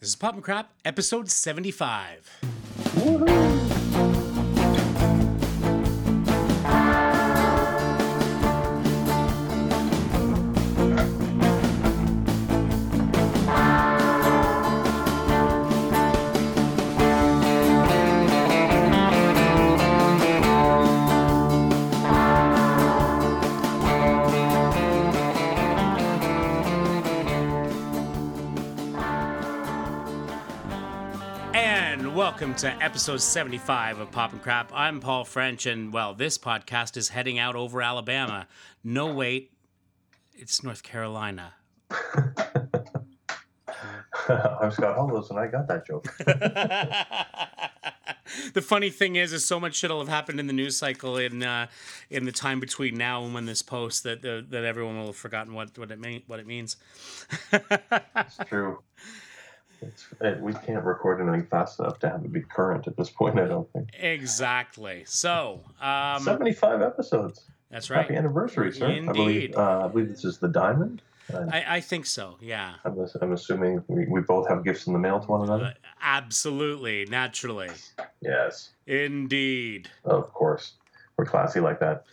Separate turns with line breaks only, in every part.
This is Pop and Crap, episode 75.
Woohoo!
Welcome to episode 75 of Pop and Crap. I'm Paul French, and, well, this podcast is heading out over Alabama. No, wait, it's North Carolina.
I'm Scott Hollows, and I got that joke.
The funny thing is so much shit will have happened in the news cycle in the time between now and when this posts that everyone will have forgotten what it means.
It's true. We can't record anything fast enough to have it be current at this point, I don't think.
Exactly. So,
75 episodes.
That's right.
Happy anniversary, sir.
Indeed.
I believe this is the Diamond.
I think so, yeah.
I'm assuming we both have gifts in the mail to one another?
Absolutely. Naturally.
Yes.
Indeed.
Of course. We're classy like that.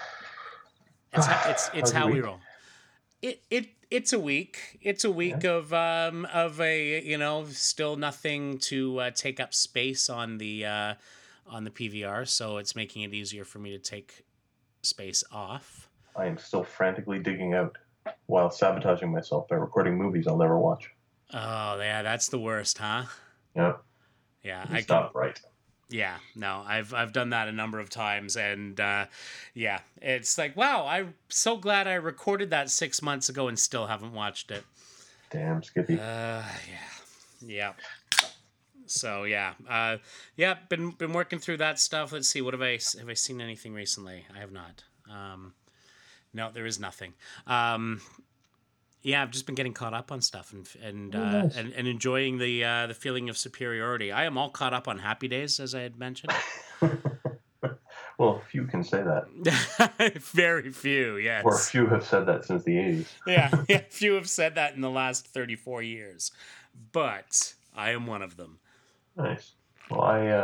It's how we roll. It's a week. It's a week of a still nothing to take up space on the PVR, so it's making it easier for me to take space off.
I am still frantically digging out while sabotaging myself by recording movies I'll never watch.
Oh yeah, that's the worst, huh?
Yeah.
Yeah,
it's not right.
Yeah, no, I've done that a number of times, and yeah, it's like, wow, I'm so glad I recorded that 6 months ago and still haven't watched it.
Damn, Skippy.
Yeah. So yeah, been working through that stuff. Let's see, have I seen anything recently? I have not. No, there is nothing. Yeah, I've just been getting caught up on stuff and enjoying the feeling of superiority. I am all caught up on Happy Days, as I had mentioned.
Well, few can say that.
Very few, yes.
Or few have said that since the 80s.
yeah, few have said that in the last 34 years. But I am one of them.
Nice. Well,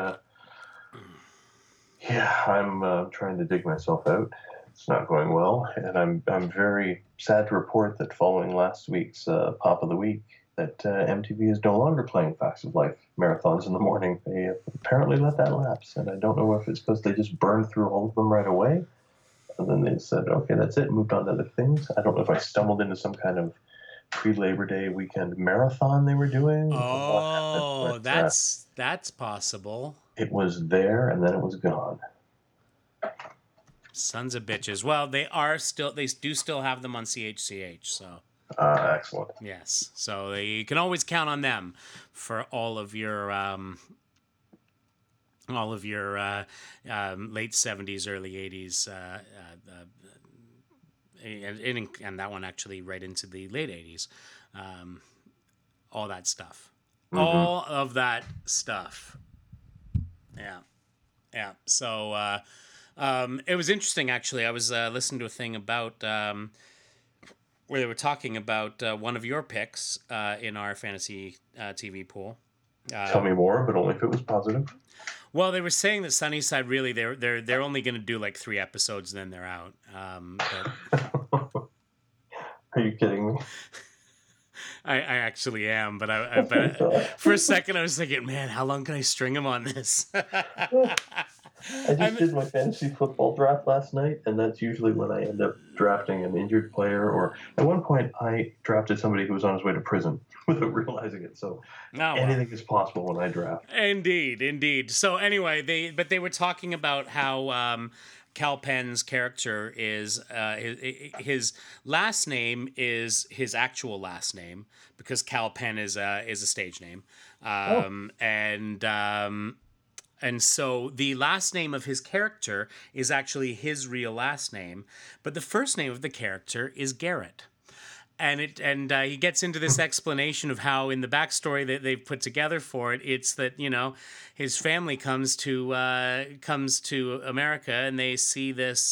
I'm trying to dig myself out. It's not going well, and I'm very sad to report that following last week's Pop of the Week, that MTV is no longer playing Facts of Life marathons in the morning. They apparently let that lapse, and I don't know if it's because they just burned through all of them right away, and then they said, okay, that's it, moved on to other things. I don't know if I stumbled into some kind of pre-Labor Day weekend marathon they were doing.
Oh, that's possible.
It was there, and then it was gone.
Sons of bitches. Well, they do still have them on CHCH, so.
Excellent.
Yes, so you can always count on them for all of your late 70s, early 80s, and that one actually right into the late 80s. All that stuff. Mm-hmm. All of that stuff. Yeah. So, it was interesting, actually. I was listening to a thing about where they were talking about one of your picks in our fantasy TV pool.
Tell me more, but only if it was positive.
Well, they were saying that Sunnyside, really, they're only going to do like 3 episodes, then they're out.
Are you kidding me?
I actually am, but for a second I was thinking, man, how long can I string him on this?
I did my fantasy football draft last night, and that's usually when I end up drafting an injured player, or at one point I drafted somebody who was on his way to prison without realizing it. So anything is possible when I draft.
Indeed. So anyway, they were talking about how Kal Penn's character is his last name is his actual last name, because Kal Penn is a stage name, and so the last name of his character is actually his real last name, but the first name of the character is Garrett. And he gets into this explanation of how, in the backstory that they've put together for it, it's that, his family comes to America, and they see this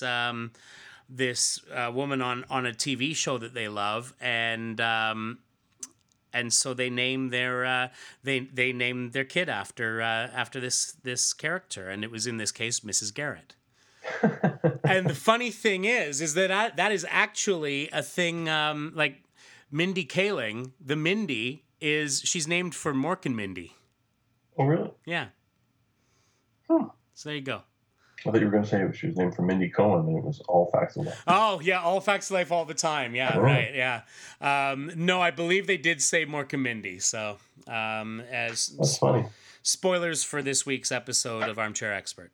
woman on a TV show that they love, and and so they named their they named their kid after this character, and it was in this case Mrs. Garrett. And the funny thing is that that is actually a thing. Like Mindy Kaling, the Mindy she's named for Mork and Mindy.
Oh, really?
Yeah.
Hmm.
So there you go.
I thought you were going to say she was named for Mindy Cohn, and it was All Facts of Life.
Oh, yeah, All Facts of Life all the time. Yeah, right, yeah. No, I believe they did say Mork and Mindy. So,
That's funny.
Spoilers for this week's episode of Armchair Expert.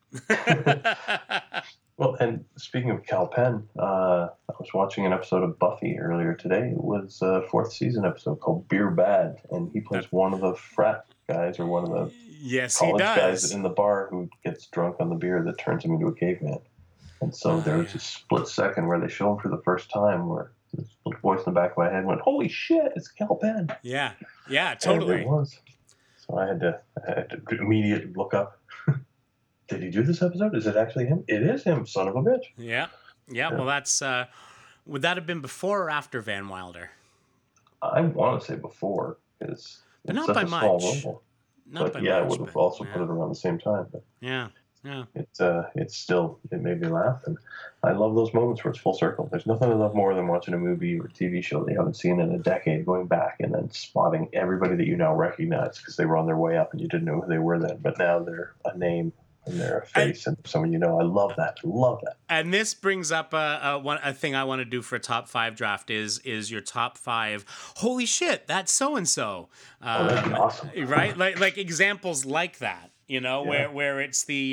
Well, and speaking of Kal Penn, I was watching an episode of Buffy earlier today. It was a 4th season episode called Beer Bad, and he plays one of the frat guys or one of the college guys in the bar who gets drunk on the beer that turns him into a caveman. And so there was a split second where they show him for the first time where this little voice in the back of my head went, "Holy shit, it's Kal Penn."
Yeah, totally.
And it was. So I had to immediately look up. Did he do this episode? Is it actually him? It is him, son of a bitch.
Yeah. Well, that's would that have been before or after Van Wilder?
I want to say before, because
but
it's
not
such
by
a small
much.
role.
Not
But
by
yeah, I
much,
would have also put it around the same time. But
yeah.
it's still, it made me laugh, and I love those moments where it's full circle. There's nothing I love more than watching a movie or TV show that you haven't seen in a decade, going back and then spotting everybody that you now recognize because they were on their way up and you didn't know who they were then, but now they're a name and they're a face and someone you know. I love that.
And this brings up a thing I want to do for a top 5 draft is your top 5. Holy shit, that's so and so.
That'd be awesome,
right? Like examples like that. You know, where it's the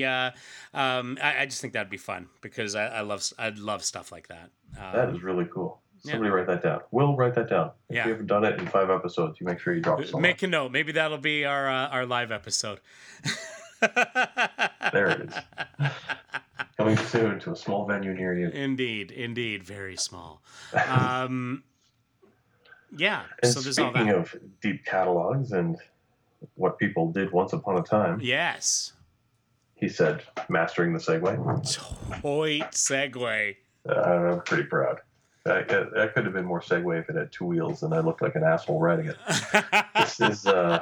I just think that'd be fun because I love stuff like that.
That is really cool. Somebody write that down. We'll write that down. If you haven't done it in 5 episodes, you make sure you drop it.
Make a note. Maybe that'll be our live episode.
There it is. Coming soon to a small venue near you.
Indeed, very small.
And
so there's all that.
Speaking of deep catalogs and what people did once upon a time.
Yes.
He said, mastering the segue.
Toit segue.
I'm pretty proud. That could have been more segue if it had 2 wheels and I looked like an asshole riding it. This is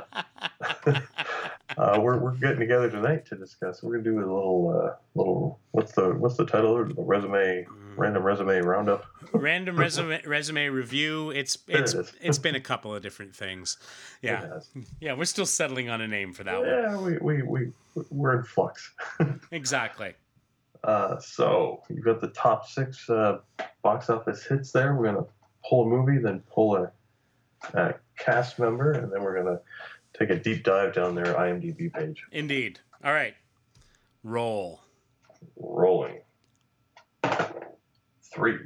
we're getting together tonight to discuss. We're gonna do a little what's the title? The random resume roundup.
Random resume review. It's been a couple of different things. Yeah, we're still settling on a name for that one.
Yeah, we're in flux.
Exactly.
So you've got the top 6 box office hits there. We're gonna pull a movie, then pull a cast member, and then we're gonna take a deep dive down their IMDb page.
Indeed. All right. Rolling.
3.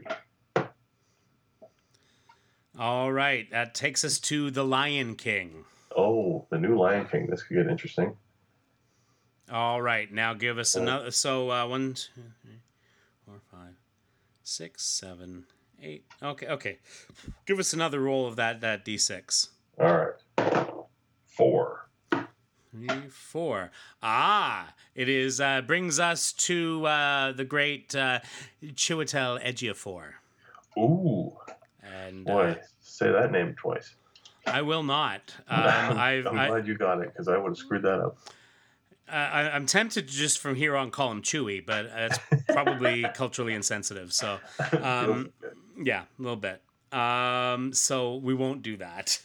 All right. That takes us to The Lion King.
Oh, the new Lion King. This could get interesting.
All right. Now give us another. So 1, 2, 3, 4, 5, 6, 7, 8. Okay. Give us another roll of that D6.
All right. 4.
3, 4. It is brings us to the great Chiwetel Ejiofor.
Ooh.
And
boy, say that name twice.
I will not.
I'm glad you got it because I would have screwed that up.
I'm tempted to just from here on call him Chewy, but it's probably culturally insensitive. So, yeah, a little bit. So we won't do that.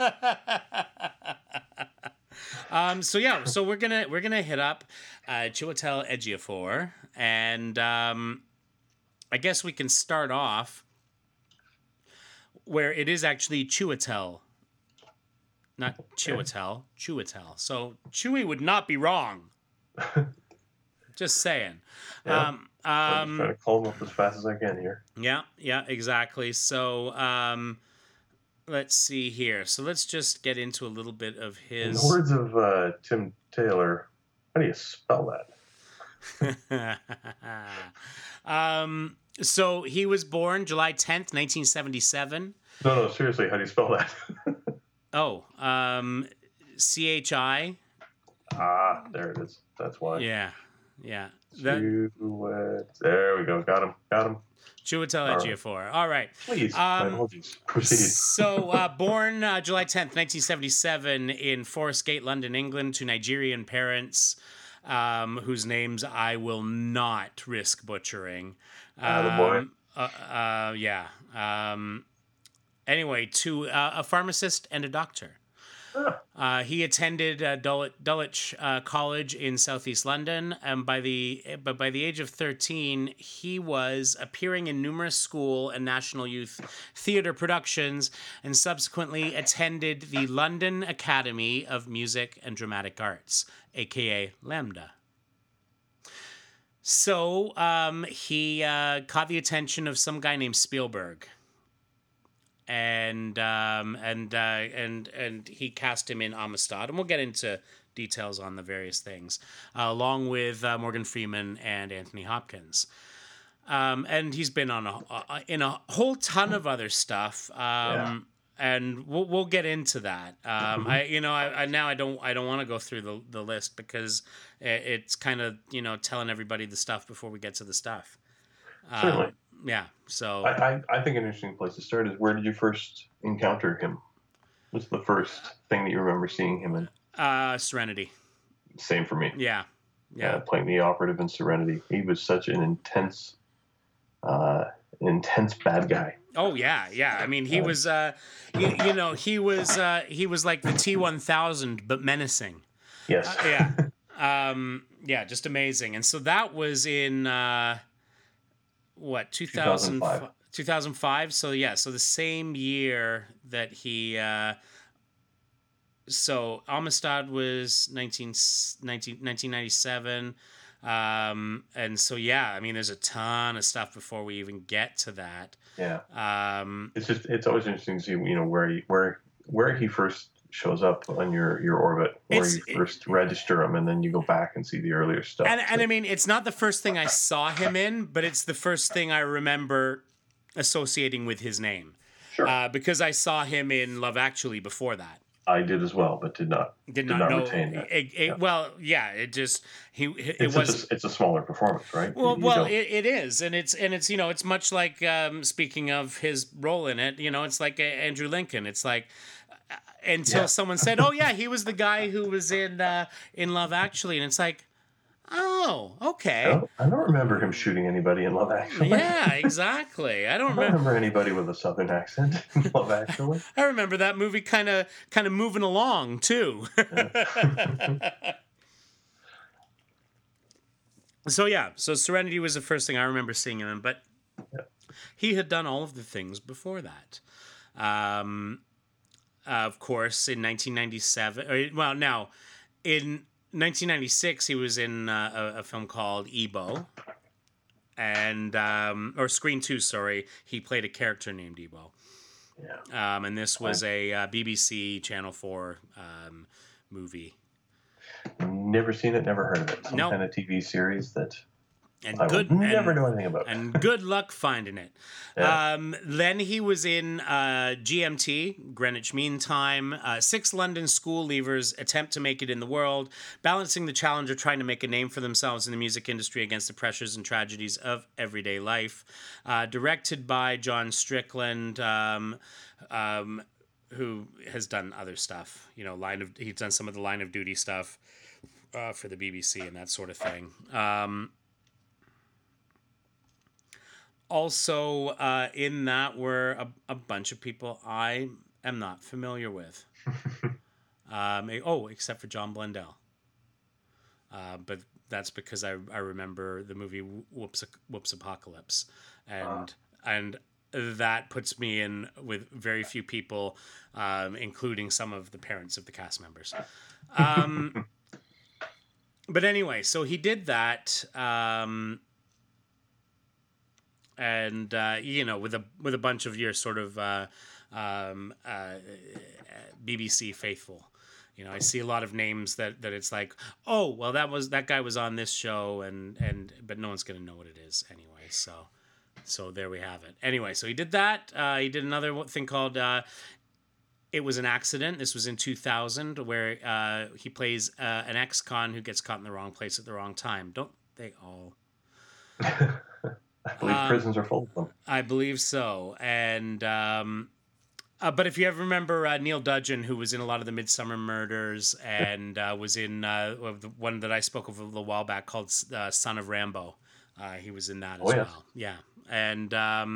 So we're gonna hit up Chiwetel Ejiofor, and I guess we can start off where it is actually Chiwetel, not Chiwetel, Chiwetel. So Chewy would not be wrong. Just saying.
Yeah. I'm trying to call him up as fast as I can here.
Yeah, exactly. So let's see here. So let's just get into a little bit of his.
In the words of Tim Taylor, how do you spell
that? So he was born July 10th, 1977.
No, seriously, how do you spell that?
CHI.
There it is. That's why.
Yeah. Yeah.
There we go. Got him.
Chiwetel
All right.
Ejiofor. All right.
Please, my apologies. Proceed.
So, born July 10th, 1977 in Forest Gate, London, England, to Nigerian parents whose names I will not risk butchering.
The boy.
Yeah. Anyway, to a pharmacist and a doctor. He attended Dulwich College in southeast London, and by the age of 13, he was appearing in numerous school and national youth theatre productions, and subsequently attended the London Academy of Music and Dramatic Arts, aka LAMDA. So he caught the attention of some guy named Spielberg. And he cast him in Amistad, and we'll get into details on the various things, along with Morgan Freeman and Anthony Hopkins. And he's been on in a whole ton of other stuff. And we'll get into that. I don't want to go through the list because it's kind of telling everybody the stuff before we get to the stuff.
Certainly.
Yeah. So
I think an interesting place to start is, where did you first encounter him? What's the first thing that you remember seeing him in?
Serenity.
Same for me.
Yeah.
Playing the operative in Serenity. He was such an intense bad guy.
Oh yeah. I mean, he was, he was like the T-1000, but menacing.
Yes.
Just amazing. And so that was in 2005. 2005. So the same year that he. So Amistad was 1997. And so, I mean, there's a ton of stuff before we even get to that.
Yeah. It's always interesting to see, where he first shows up on your orbit, where you first register him, and then you go back and see the earlier stuff.
And I mean, it's not the first thing I saw him in, but it's the first thing I remember associating with his name.
Sure.
Because I saw him in Love Actually before that.
I did as well, but did not know. Retain that.
Well, yeah, it just
it's a smaller performance, right?
It is, and it's much like speaking of his role in it, it's like Andrew Lincoln. It's like until someone said, "Oh yeah, he was the guy who was in Love Actually," and it's like, oh, okay.
I don't remember him shooting anybody in Love Actually.
Yeah, exactly. I don't
remember anybody with a southern accent in Love Actually.
I remember that movie kind of moving along too. So Serenity was the first thing I remember seeing him in, but he had done all of the things before that. Of course, in 1997, in 1996, he was in a film called Ebo, and or Screen 2. Sorry, he played a character named Ebo. Yeah. And this was a BBC Channel 4 movie.
Never seen it, never heard of it. Some kind of TV series that
and
I will never know anything about.
And good luck finding it. Yeah. Then he was in GMT, Greenwich Mean Time. 6 London school leavers attempt to make it in the world, balancing the challenge of trying to make a name for themselves in the music industry against the pressures and tragedies of everyday life. Directed by John Strickland, who has done other stuff. He's done some of the Line of Duty stuff for the BBC and that sort of thing. Also, in that were a bunch of people I am not familiar with. Except for John Blundell. But that's because I remember the movie Whoops Apocalypse, and that puts me in with very few people, including some of the parents of the cast members. But anyway, so he did that. And with a bunch of your sort of BBC faithful, I see a lot of names that it's like, oh well, that guy was on this show, but no one's gonna know what it is anyway. So there we have it. Anyway, so he did that. He did another thing called It Was an Accident. This was in 2000, where he plays an ex-con who gets caught in the wrong place at the wrong time. They all.
I believe prisons are full of them.
I believe so. And but if you ever remember Neil Dudgeon, who was in a lot of the Midsummer Murders and was in the one that I spoke of a little while back called Son of Rambo, he was in that as well. Yeah, and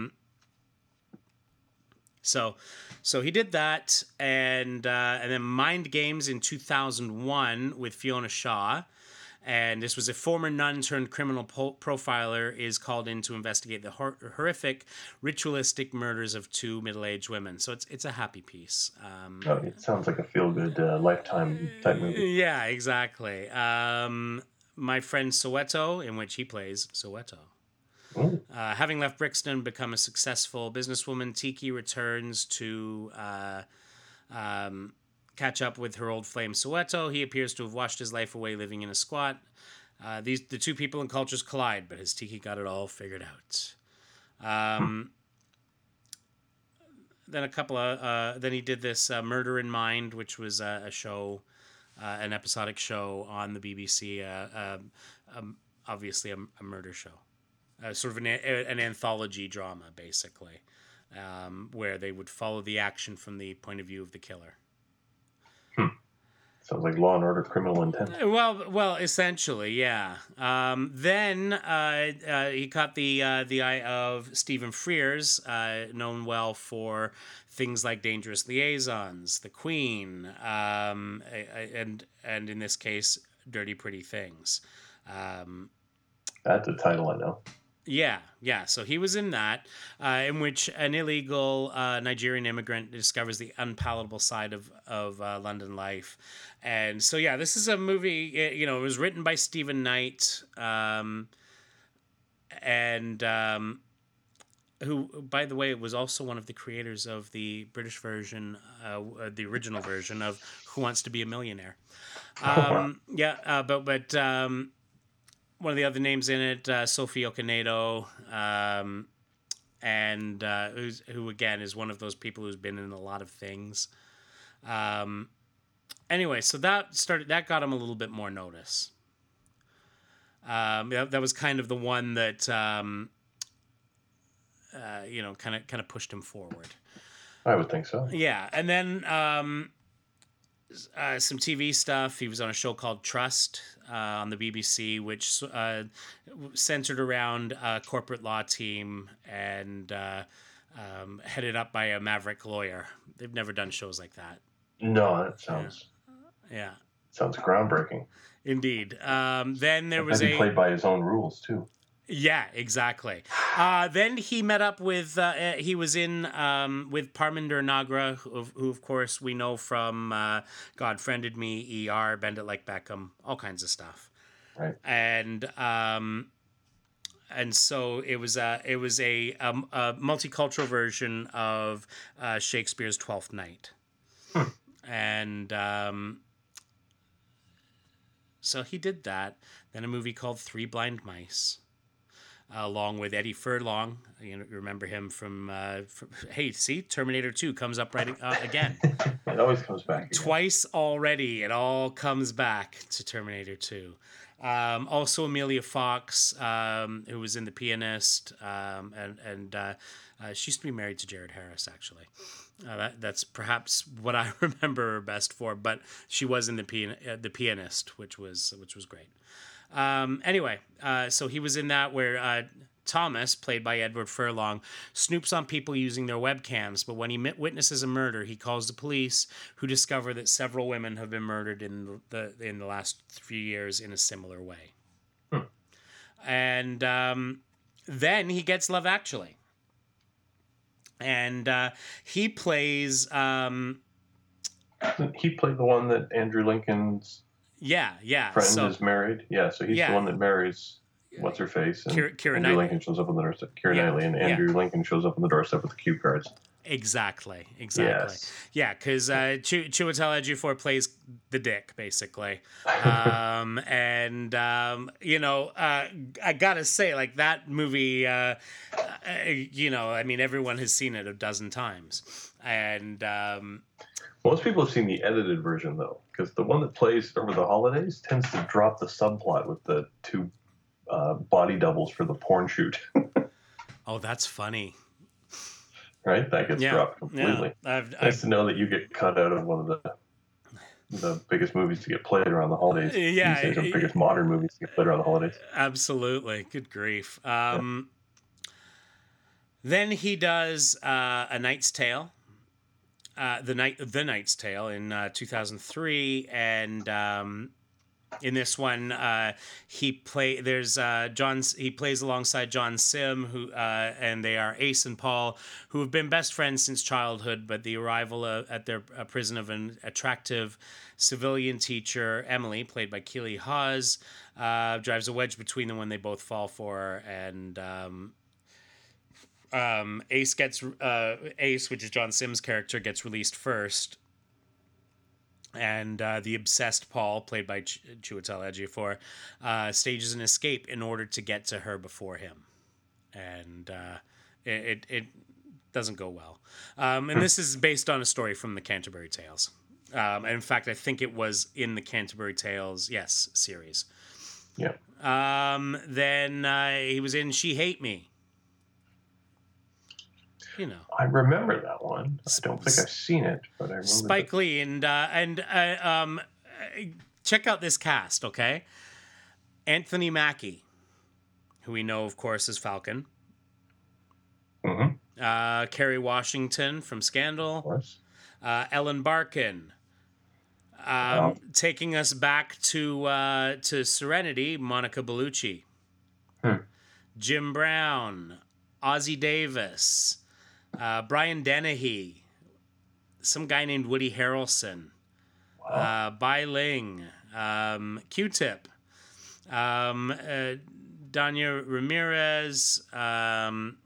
so he did that, and then Mind Games in 2001 with Fiona Shaw. And this was a former nun turned criminal profiler is called in to investigate the horrific, ritualistic murders of two middle-aged women. So it's a happy piece.
It sounds like a feel-good Lifetime type movie.
Yeah, exactly. My Friend Soweto, in which he plays Soweto. Having left Brixton and become a successful businesswoman, Tiki returns to catch up with her old flame Soweto. He appears to have washed his life away living in a squat. The two people and cultures collide, but has Tiki got it all figured out? Then a couple of then he did this Murder in Mind, which was a show, an episodic show on the BBC. Obviously a murder show, sort of an anthology drama, basically, where they would follow the action from the point of view of the killer.
Sounds like Law and Order: Criminal Intent.
Well, essentially, yeah. Then he caught the eye of Stephen Frears, known well for things like Dangerous Liaisons, The Queen, and in this case, Dirty Pretty Things.
That's a title I know.
Yeah. So he was in that, in which an illegal Nigerian immigrant discovers the unpalatable side of London life. And so, yeah, this is a movie, it was written by Stephen Knight, who, by the way, was also one of the creators of the British version, the original version of Who Wants to Be a Millionaire. But one of the other names in it, Sophie Okonedo, and who again is one of those people who's been in a lot of things. Anyway, so that got him a little bit more notice. That was kind of the one that kind of pushed him forward.
I would think so.
Yeah, and then some TV stuff. He was on a show called Trust on the BBC, which centered around a corporate law team and headed up by a maverick lawyer. They've never done shows like that.
No, that sounds...
Yeah.
Sounds groundbreaking.
Indeed. Then there was
he played by his own rules, too.
Yeah, exactly. Then he met up with, he was in with Parminder Nagra, who of course we know from God Friended Me, ER, Bend It Like Beckham, all kinds of stuff.
Right.
And so it was a multicultural version of Shakespeare's Twelfth Night. And so he did that. Then a movie called Three Blind Mice. Along with Eddie Furlong. You remember him from hey, see, Terminator 2 comes up right again.
It always comes back again.
Twice already, it all comes back to Terminator 2. Also Amelia Fox, who was in The Pianist, and she used to be married to Jared Harris, actually. That's perhaps what I remember her best for, but she was in The Pianist, which was great. Anyway, so he was in that where Thomas, played by Edward Furlong, snoops on people using their webcams, but when he witnesses a murder, he calls the police, who discover that several women have been murdered in the last few years in a similar way. And then he gets Love Actually. And he plays...
he played the one that Andrew Lincoln's friend is married. Yeah, so he's the one that marries what's her face, and
Keira
Andrew Lincoln shows up on the doorstep. Keira Knightley, and Andrew Lincoln shows up on the doorstep with the cue cards.
Exactly.
Yes.
Yeah, because Chiwetel Ejiofor plays the dick, basically. I gotta say, like, that movie, I mean, everyone has seen it a dozen times. And...
most people have seen the edited version, though, because the one that plays over the holidays tends to drop the subplot with the two body doubles for the porn shoot.
Oh, that's funny.
Right? That gets dropped completely. Nice to know that you get cut out of one of the biggest movies to get played around the holidays.
Yeah,
these days, or biggest modern movies to get played around the holidays.
Absolutely. Good grief. Then he does A Knight's Tale. The Knight's Tale in 2003, and in this one he plays alongside John Sim, who and they are Ace and Paul, who have been best friends since childhood, but the arrival at their prison of an attractive civilian teacher, Emily, played by Keely Hawes, drives a wedge between them when they both fall for her, and Ace, which is John Sim's character, gets released first, and the obsessed Paul, played by Chiwetel Ejiofor, stages an escape in order to get to her before him, and it doesn't go well. And this is based on a story from the Canterbury Tales. And in fact, I think it was in the Canterbury Tales, series.
Yeah.
Then he was in She Hate Me. You know,
I remember that one. I don't think I've seen it, but I remember
Spike Lee and check out this cast, okay? Anthony Mackie, who we know, of course, as Falcon.
Mm-hmm.
Kerry Washington from Scandal.
Of course.
Ellen Barkin. Taking us back to Serenity, Monica Bellucci. Jim Brown, Ozzie Davis. Brian Dennehy, some guy named Woody Harrelson, Bai Ling, Q-Tip, Danya Ramirez,
John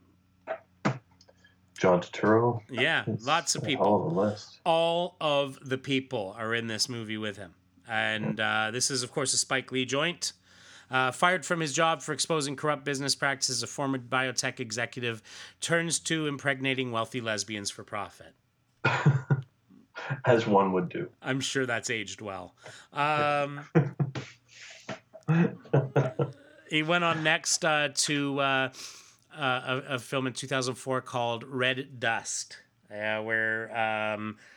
Turturro.
Yeah, lots of people.
All of the list.
All of the people are in this movie with him. And this is, of course, a Spike Lee joint. Fired from his job for exposing corrupt business practices, a former biotech executive turns to impregnating wealthy lesbians for profit.
As one would do.
I'm sure that's aged well. He went on next to a film in 2004 called Red Dust, where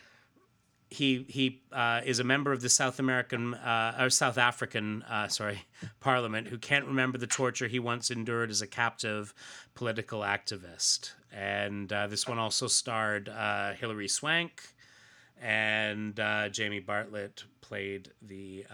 he is a member of the South African Parliament who can't remember the torture he once endured as a captive political activist. And this one also starred Hilary Swank, and Jamie Bartlett played the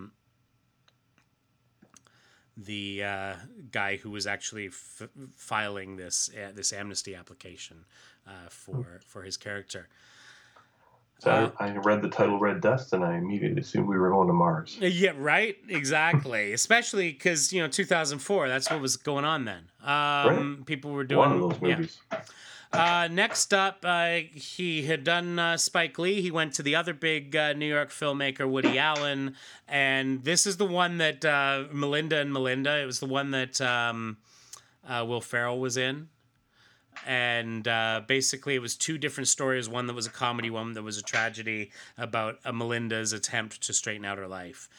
guy who was actually filing this amnesty application for his character.
So I read the title Red Dust and I immediately assumed we were going to Mars.
Yeah, right? Exactly. Especially because, 2004, that's what was going on then.
Right.
People were doing...
One of those movies.
Yeah. Next up, he had done Spike Lee. He went to the other big New York filmmaker, Woody Allen. And this is the one that Melinda and Melinda, it was the one that Will Ferrell was in. And basically it was two different stories, one that was a comedy, one that was a tragedy about Melinda's attempt to straighten out her life.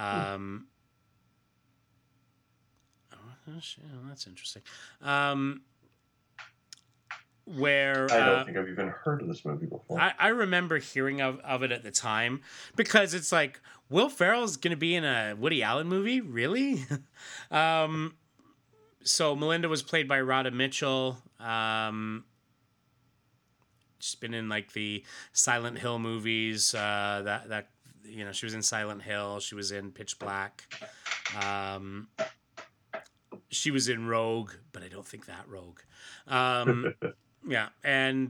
That's interesting. Where
I don't think I've even heard of this movie before.
I remember hearing of it at the time, because it's like, Will Ferrell's going to be in a Woody Allen movie? Really? So Melinda was played by Radha Mitchell. She's been in like the Silent Hill movies. She was in Silent Hill. She was in Pitch Black. She was in Rogue, but I don't think that Rogue. Yeah, and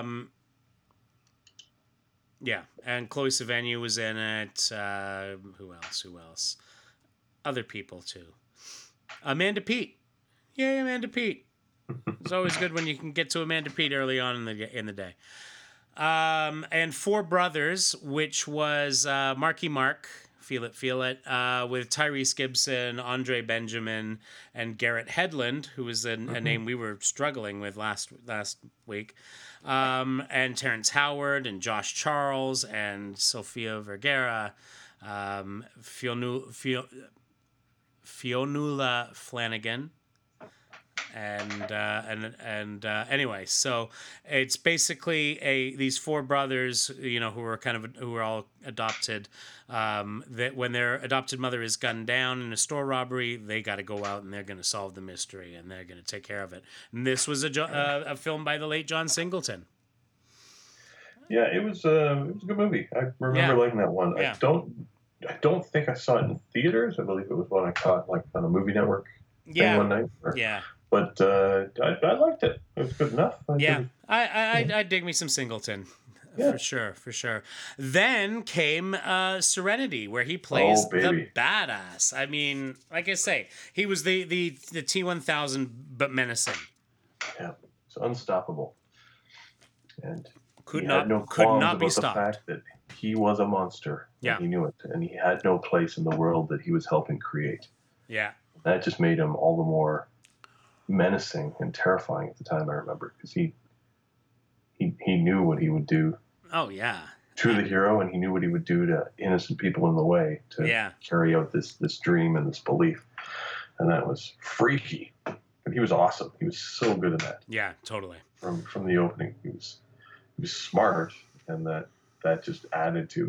and Chloe Sevigny was in it. Who else? Other people too. Amanda Peet. Yay, Amanda Peet. It's always good when you can get to Amanda Peet early on in the day. And Four Brothers, which was Marky Mark, Feel It, with Tyrese Gibson, Andre Benjamin, and Garrett Hedlund, who was a name we were struggling with last week, and Terrence Howard, and Josh Charles, Fionnuala Flanagan. And anyway, so it's basically these four brothers, who are all adopted. That when their adopted mother is gunned down in a store robbery, they got to go out and they're going to solve the mystery and they're going to take care of it. And this was a film by the late John Singleton.
Yeah, it was a good movie. I remember liking that one.
Yeah.
I don't think I saw it in theaters. I believe it was one I caught like on a movie network thing one night. But I liked it. It was good enough.
I dig me some Singleton. Yeah. For sure. Then came Serenity, where he plays the badass. I mean, like I say, he was the T-1000, but menacing.
Yeah, it's unstoppable. And
could not be stopped.
The fact that he was a monster. Yeah. And he knew it. And he had no place in the world that he was helping create.
Yeah.
That just made him all the more menacing and terrifying at the time, I remember, because he knew what he would do to the hero, and he knew what he would do to innocent people in the way to carry out this dream and this belief. And that was freaky. But he was awesome. He was so good in that.
Yeah, totally.
From the opening, he was smart, and that just added to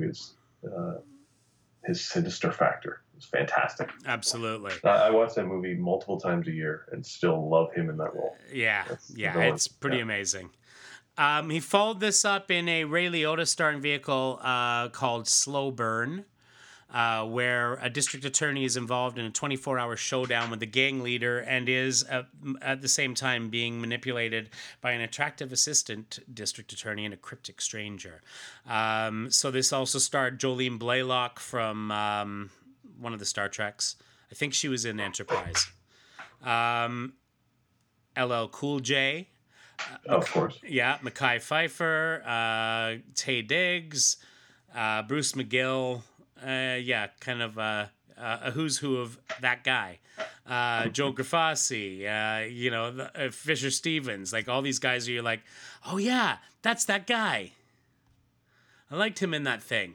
his sinister factor. It's fantastic.
Absolutely.
I watch that movie multiple times a year and still love him in that role.
Yeah, it's pretty amazing. He followed this up in a Ray Liotta starring vehicle called Slow Burn, where a district attorney is involved in a 24-hour showdown with the gang leader and is at the same time being manipulated by an attractive assistant district attorney and a cryptic stranger. So this also starred Jolene Blalock from one of the Star Treks. I think she was in Enterprise. LL Cool J.
Of course.
Yeah, Mekhi Phifer, Taye Diggs, Bruce McGill. Kind of a who's who of that guy. Joe Grafasi, Fisher Stevens. Like all these guys who you're like, oh yeah, that's that guy. I liked him in that thing.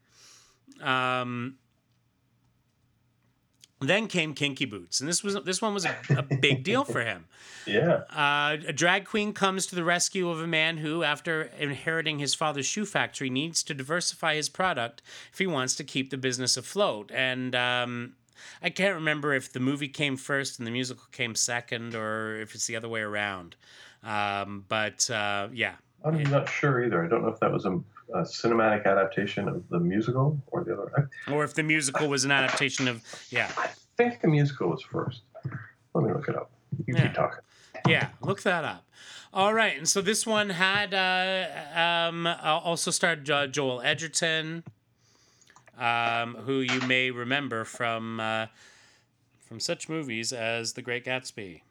Then came Kinky Boots, and this one was a big deal for him.
Yeah.
A drag queen comes to the rescue of a man who, after inheriting his father's shoe factory, needs to diversify his product if he wants to keep the business afloat. And I can't remember if the movie came first and the musical came second, or if it's the other way around.
I'm not sure either. I don't know if that was a cinematic adaptation of the musical or the other.
Or if the musical was an adaptation of,
I think the musical was first. Let me look it up. You keep talking.
Yeah, look that up. All right, and so this one had also starred Joel Edgerton, who you may remember from such movies as The Great Gatsby,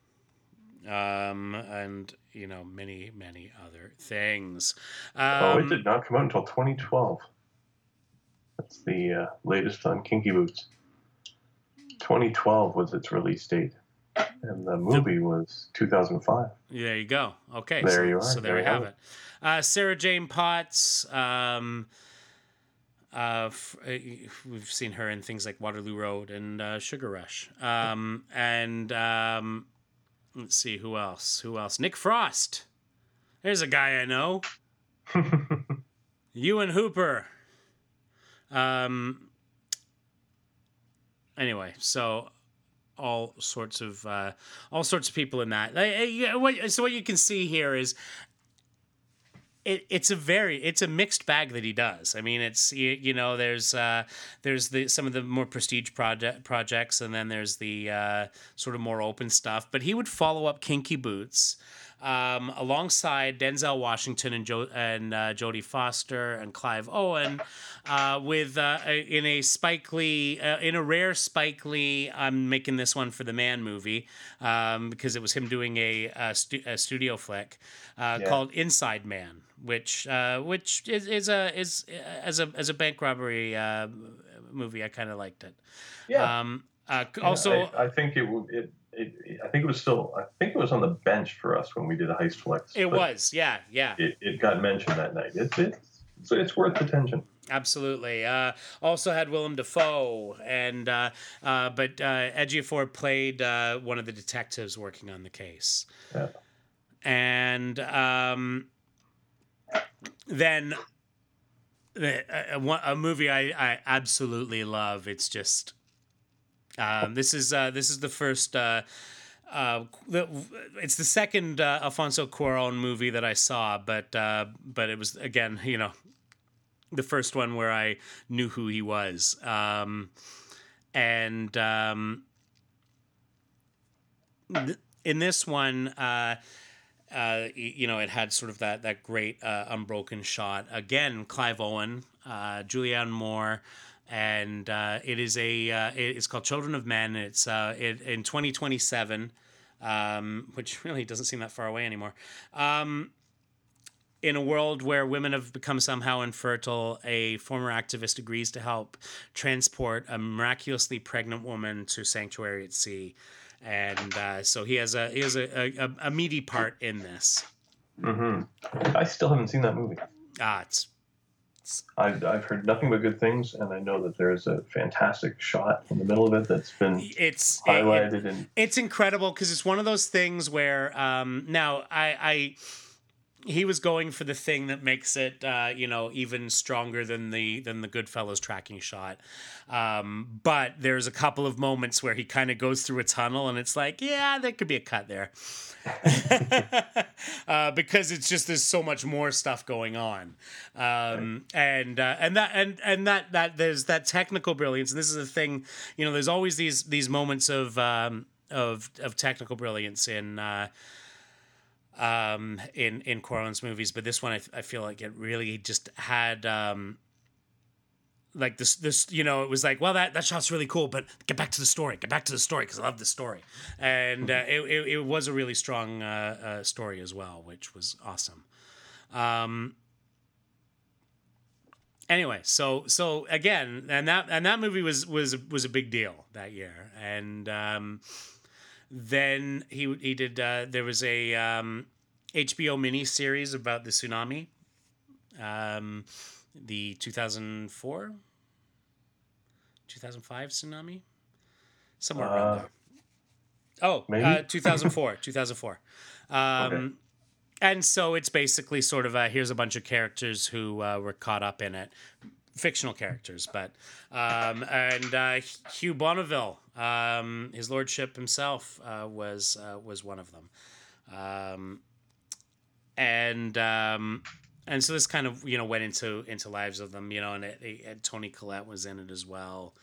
and many, many other things.
It did not come out until 2012. That's the latest on Kinky Boots. 2012 was its release date, and the movie was 2005.
There you go. Okay,
there you are.
So there we have it. Sarah Jane Potts. We've seen her in things like Waterloo Road and Sugar Rush. Let's see, who else? Nick Frost. There's a guy I know. Ewan Hooper. Anyway, so all sorts of people in that. So what you can see here is it's a mixed bag that he does. I mean, it's there's some of the more prestige projects, and then there's the sort of more open stuff. But he would follow up Kinky Boots alongside Denzel Washington and Jodie Foster and Clive Owen with in a Spike Lee in a rare Spike Lee. I'm making this one for the Man movie because it was him doing a studio flick called Inside Man. Which is as a bank robbery movie, I kind of liked it.
Yeah.
Also,
I think it was on the bench for us when we did a heist flicks.
It was, yeah.
It got mentioned that night. It's worth attention.
Absolutely. Also had Willem Dafoe, and but Ejiofor played one of the detectives working on the case.
Yeah.
And then a movie I absolutely love. It's just this is the first. It's the second Alfonso Cuarón movie that I saw, but it was again, the first one where I knew who he was. And in this one, it had sort of that great unbroken shot. Again, Clive Owen, Julianne Moore, and it's called Children of Men. It's in 2027, which really doesn't seem that far away anymore. In a world where women have become somehow infertile, a former activist agrees to help transport a miraculously pregnant woman to sanctuary at sea, and so he has a meaty part in this.
Mm-hmm. I still haven't seen that movie. I've heard nothing but good things, and I know that there's a fantastic shot in the middle of it that's been highlighted.
It's incredible because it's one of those things where now he was going for the thing that makes it, even stronger than the Goodfellas tracking shot. But there's a couple of moments where he kind of goes through a tunnel, and it's like, yeah, there could be a cut there, because it's just there's so much more stuff going on, and that there's that technical brilliance. And this is the thing, there's always these moments of technical brilliance in Cuarón's movies, but this one I feel like it really just had like this it was like, well, that shot's really cool, but get back to the story because I love the story, and it was a really strong story as well, which was awesome. Anyway, so again, and that movie was a big deal that year, and then he did. There was a HBO miniseries about the tsunami, the 2004, 2005 tsunami, somewhere around there. Oh, 2004, 2004. Okay. And so it's basically sort of here's a bunch of characters who were caught up in it. Fictional characters, but and Hugh Bonneville, his lordship himself, was one of them, and so this kind of went into lives of them, and Toni Collette was in it as well,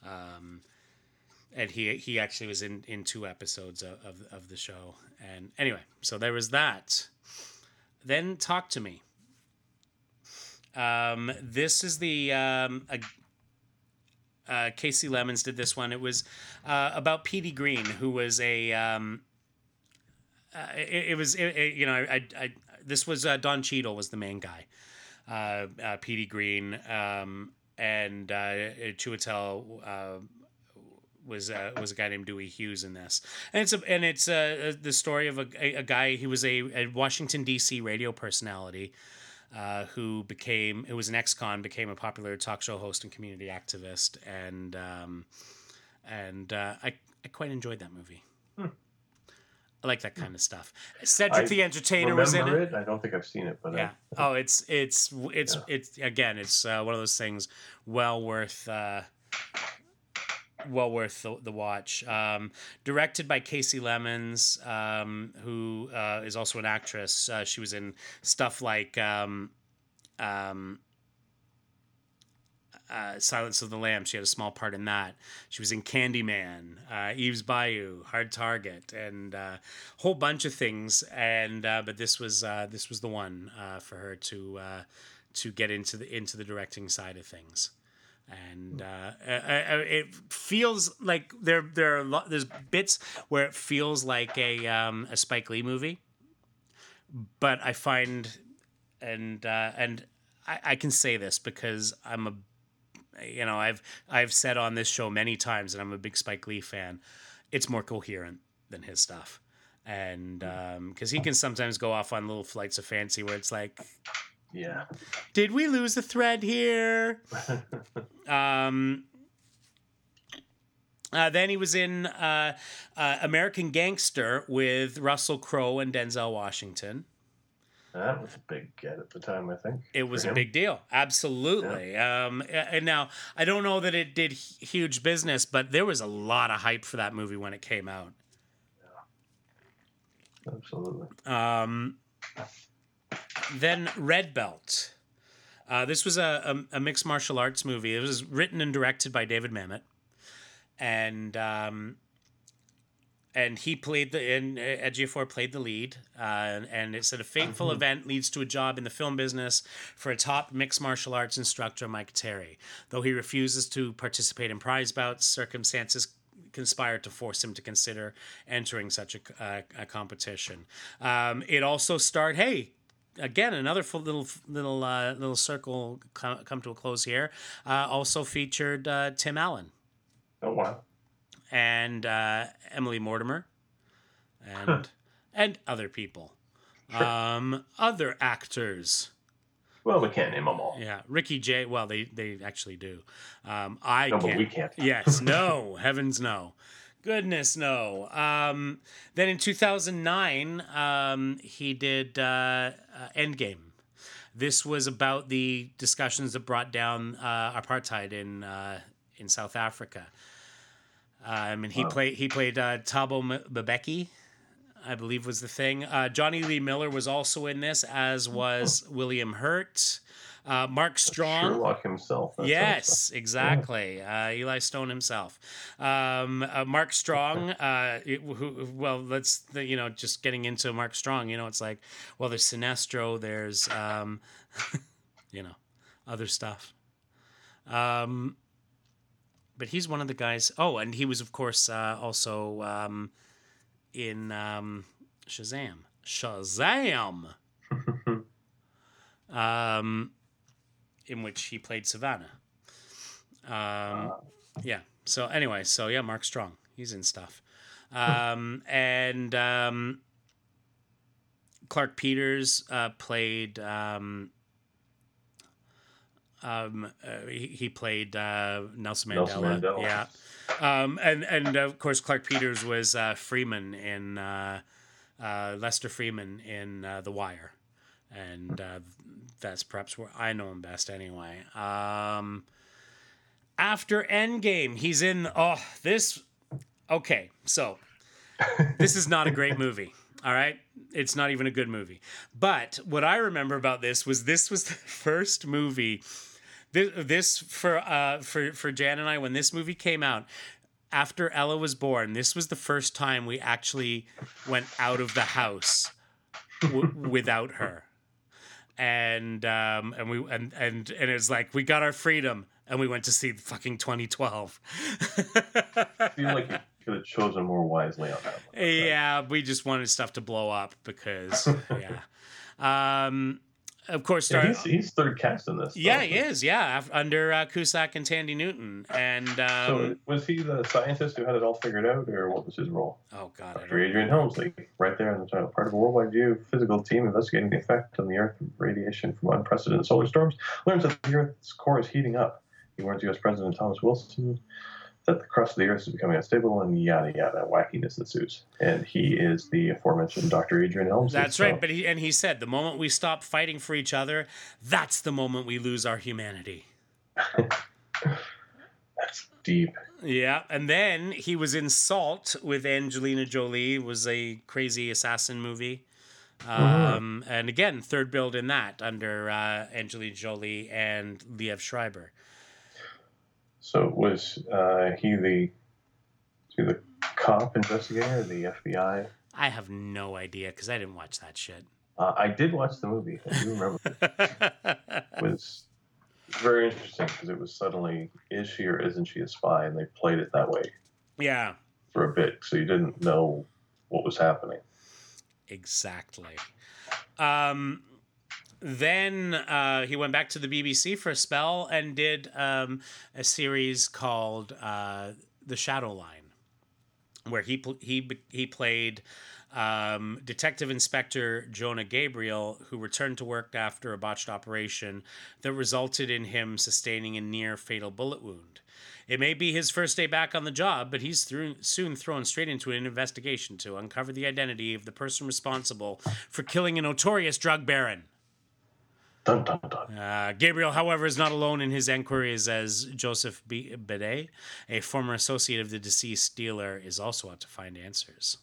and he actually was in 2 episodes of the show. And anyway, so there was that. Then Talk to Me. This is the Casey Lemons did this one. It was about Petey Green, who was this was Don Cheadle was the main guy. Petey Green, and Chiwetel was a guy named Dewey Hughes in this, and it's the story of a guy. He was a Washington D.C. radio personality. Who was an ex-con, became a popular talk show host and community activist, and I quite enjoyed that movie. I like that kind of stuff. Cedric the Entertainer was in it.
I don't think I've seen it, but
yeah. It's again, it's one of those things well worth the watch. Directed by Casey Lemons, who is also an actress. She was in stuff like Silence of the Lambs. She had a small part in that. She was in Candyman, Eve's Bayou, Hard Target, and a whole bunch of things. And but this was the one for her to get into the directing side of things. And it feels like there's bits where it feels like a Spike Lee movie, but I find and I can say this because I've said on this show many times that I'm a big Spike Lee fan. It's more coherent than his stuff, and because he can sometimes go off on little flights of fancy where it's like,
Yeah.
Did we lose a thread here? Then he was in American Gangster with Russell Crowe and Denzel Washington.
That was a big get at the time, I think.
It was a big deal. Absolutely. Yeah. And now, I don't know that it did huge business, but there was a lot of hype for that movie when it came out.
Yeah. Absolutely.
Then Red Belt. This was a mixed martial arts movie. It was written and directed by David Mamet. And he played Ejiofor played the lead, and it said a fateful event leads to a job in the film business for a top mixed martial arts instructor, Mike Terry. Though he refuses to participate in prize bouts, circumstances conspire to force him to consider entering such a competition. It also starred, again, another little circle come to a close here. Also featured Tim Allen.
Oh, wow.
And Emily Mortimer, and other people,
Sure.
Other actors.
Well, we can't name them all.
Yeah, Ricky Jay. Well, they actually do.
No, but we can't.
Yes, no, heavens no, goodness no. Then in 2009, he did Endgame. This was about the discussions that brought down apartheid in South Africa. And he played Thabo Mbeki, I believe was the thing. Johnny Lee Miller was also in this, as was William Hurt. Mark Strong.
Sherlock himself.
Yes, exactly. Yeah. Eli Stone himself. Mark Strong. Just getting into Mark Strong. It's like, well, there's Sinestro. There's, other stuff. But he's one of the guys. Oh, and he was, of course, also in Shazam. In which he played Savannah. Yeah. So anyway, Mark Strong. He's in stuff. And Clark Peters played... he played Nelson Mandela. Yeah. And of course, Clark Peters was Freeman in Lester Freeman in The Wire. And that's perhaps where I know him best anyway. After Endgame, he's in... this... Okay, so this is not a great movie. All right? It's not even a good movie. But what I remember about this was the first movie... This for Jan and I, when this movie came out, after Ella was born, this was the first time we actually went out of the house without her, and it's like we got our freedom and we went to see fucking 2012.
I feel like you could have chosen more wisely on that one.
Yeah, we just wanted stuff to blow up because of course,
he's third cast in this.
Yeah, he is. Yeah, under Cusack and Tandy Newton. And
so was he the scientist who had it all figured out, or what was his role?
Oh God,
Dr. Adrian Helmsley, right there in the title, part of a worldwide geophysical team investigating the effect on the Earth of radiation from unprecedented solar storms, learns that the Earth's core is heating up. He warns U.S. President Thomas Wilson that the crust of the Earth is becoming unstable, and yada yada wackiness ensues. And he is the aforementioned Dr. Adrian Helmsley.
That's right. But he said the moment we stop fighting for each other, that's the moment we lose our humanity.
That's deep.
Yeah, and then he was in Salt with Angelina Jolie. It was a crazy assassin movie. And again, third build in that under Angelina Jolie and Liev Schreiber.
So was he the cop investigator, the FBI?
I have no idea because I didn't watch that shit.
I did watch the movie. I do remember. It was very interesting because it was suddenly, is she or isn't she a spy? And they played it that way.
Yeah.
For a bit, so you didn't know what was happening.
Exactly. Then he went back to the BBC for a spell and did a series called The Shadow Line. where he played Detective Inspector Jonah Gabriel, who returned to work after a botched operation that resulted in him sustaining a near fatal bullet wound. It may be his first day back on the job, but he's soon thrown straight into an investigation to uncover the identity of the person responsible for killing a notorious drug baron.
Dun, dun, dun.
Gabriel, however, is not alone in his inquiries, as Joseph Bidet, a former associate of the deceased dealer, is also out to find answers.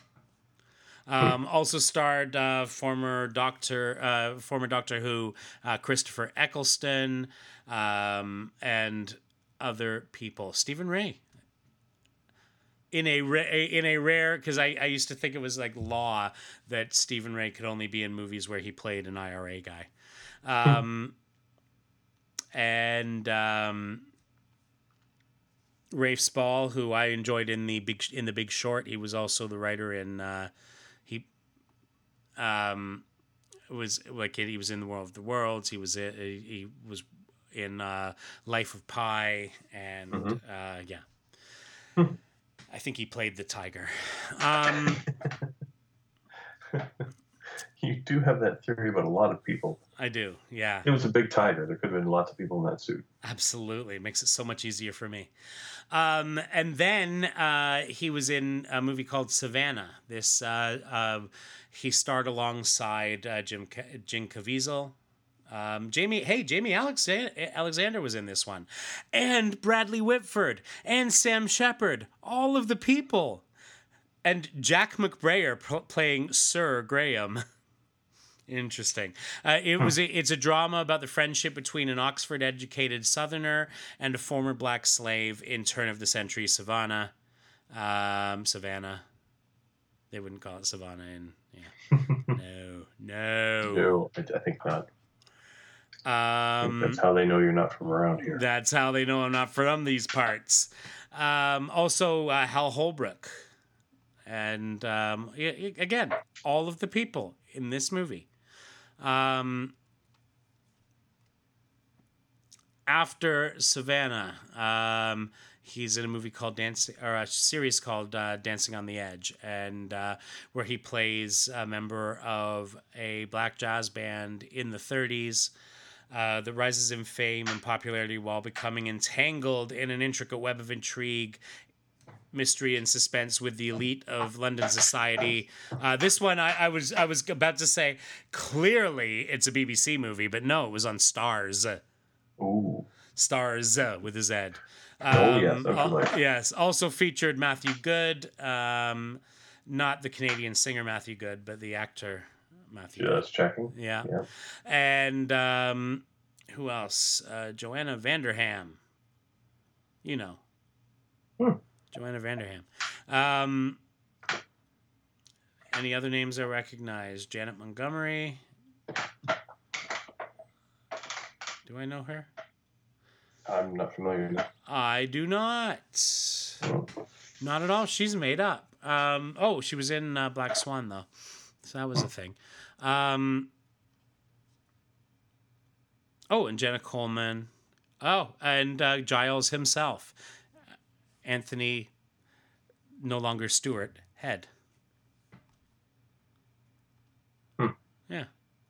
Also starred former Doctor Who Christopher Eccleston and other people. Stephen Ray. In a rare, because I used to think it was like law that Stephen Ray could only be in movies where he played an IRA guy. And Rafe Spall, who I enjoyed in the Big Short. He was also the writer in was like he was in The World of the Worlds. He was in Life of Pi, and I think he played the tiger.
You do have that theory about a lot of people.
I do, yeah.
It was a big tiger. There could have been lots of people in that suit.
Absolutely. It makes it so much easier for me. And then he was in a movie called Savannah. He starred alongside Jim Caviezel. Jamie Alexander was in this one. And Bradley Whitford. And Sam Shepard. All of the people. And Jack McBrayer playing Sir Graham. Interesting. It's a drama about the friendship between an Oxford-educated Southerner and a former black slave in turn-of-the-century Savannah. Savannah. They wouldn't call it Savannah No,
I think not. I think that's how they know you're not from around here.
That's how they know I'm not from these parts. Also, Hal Holbrook. And again, all of the people in this movie. After Savannah, he's in a movie called a series called Dancing on the Edge, and where he plays a member of a black jazz band in the 30s that rises in fame and popularity while becoming entangled in an intricate web of intrigue, mystery, and suspense with the elite of London society. This one, I was about to say, clearly it's a BBC movie, but no, it was on Stars.
Ooh.
Stars with a Z.
Yes.
Yes. Also featured Matthew Good, not the Canadian singer Matthew Good, but the actor Matthew Good.
Just checking.
Yeah. And who else? Joanna Vanderham. You know. Joanna Vanderham. Any other names I recognize? Janet Montgomery. Do I know her?
I'm not familiar with that.
I do not. Not at all. She's made up. She was in Black Swan, though. So that was a thing. And Jenna Coleman. And Giles himself. Anthony, no longer Stewart, Head. Yeah.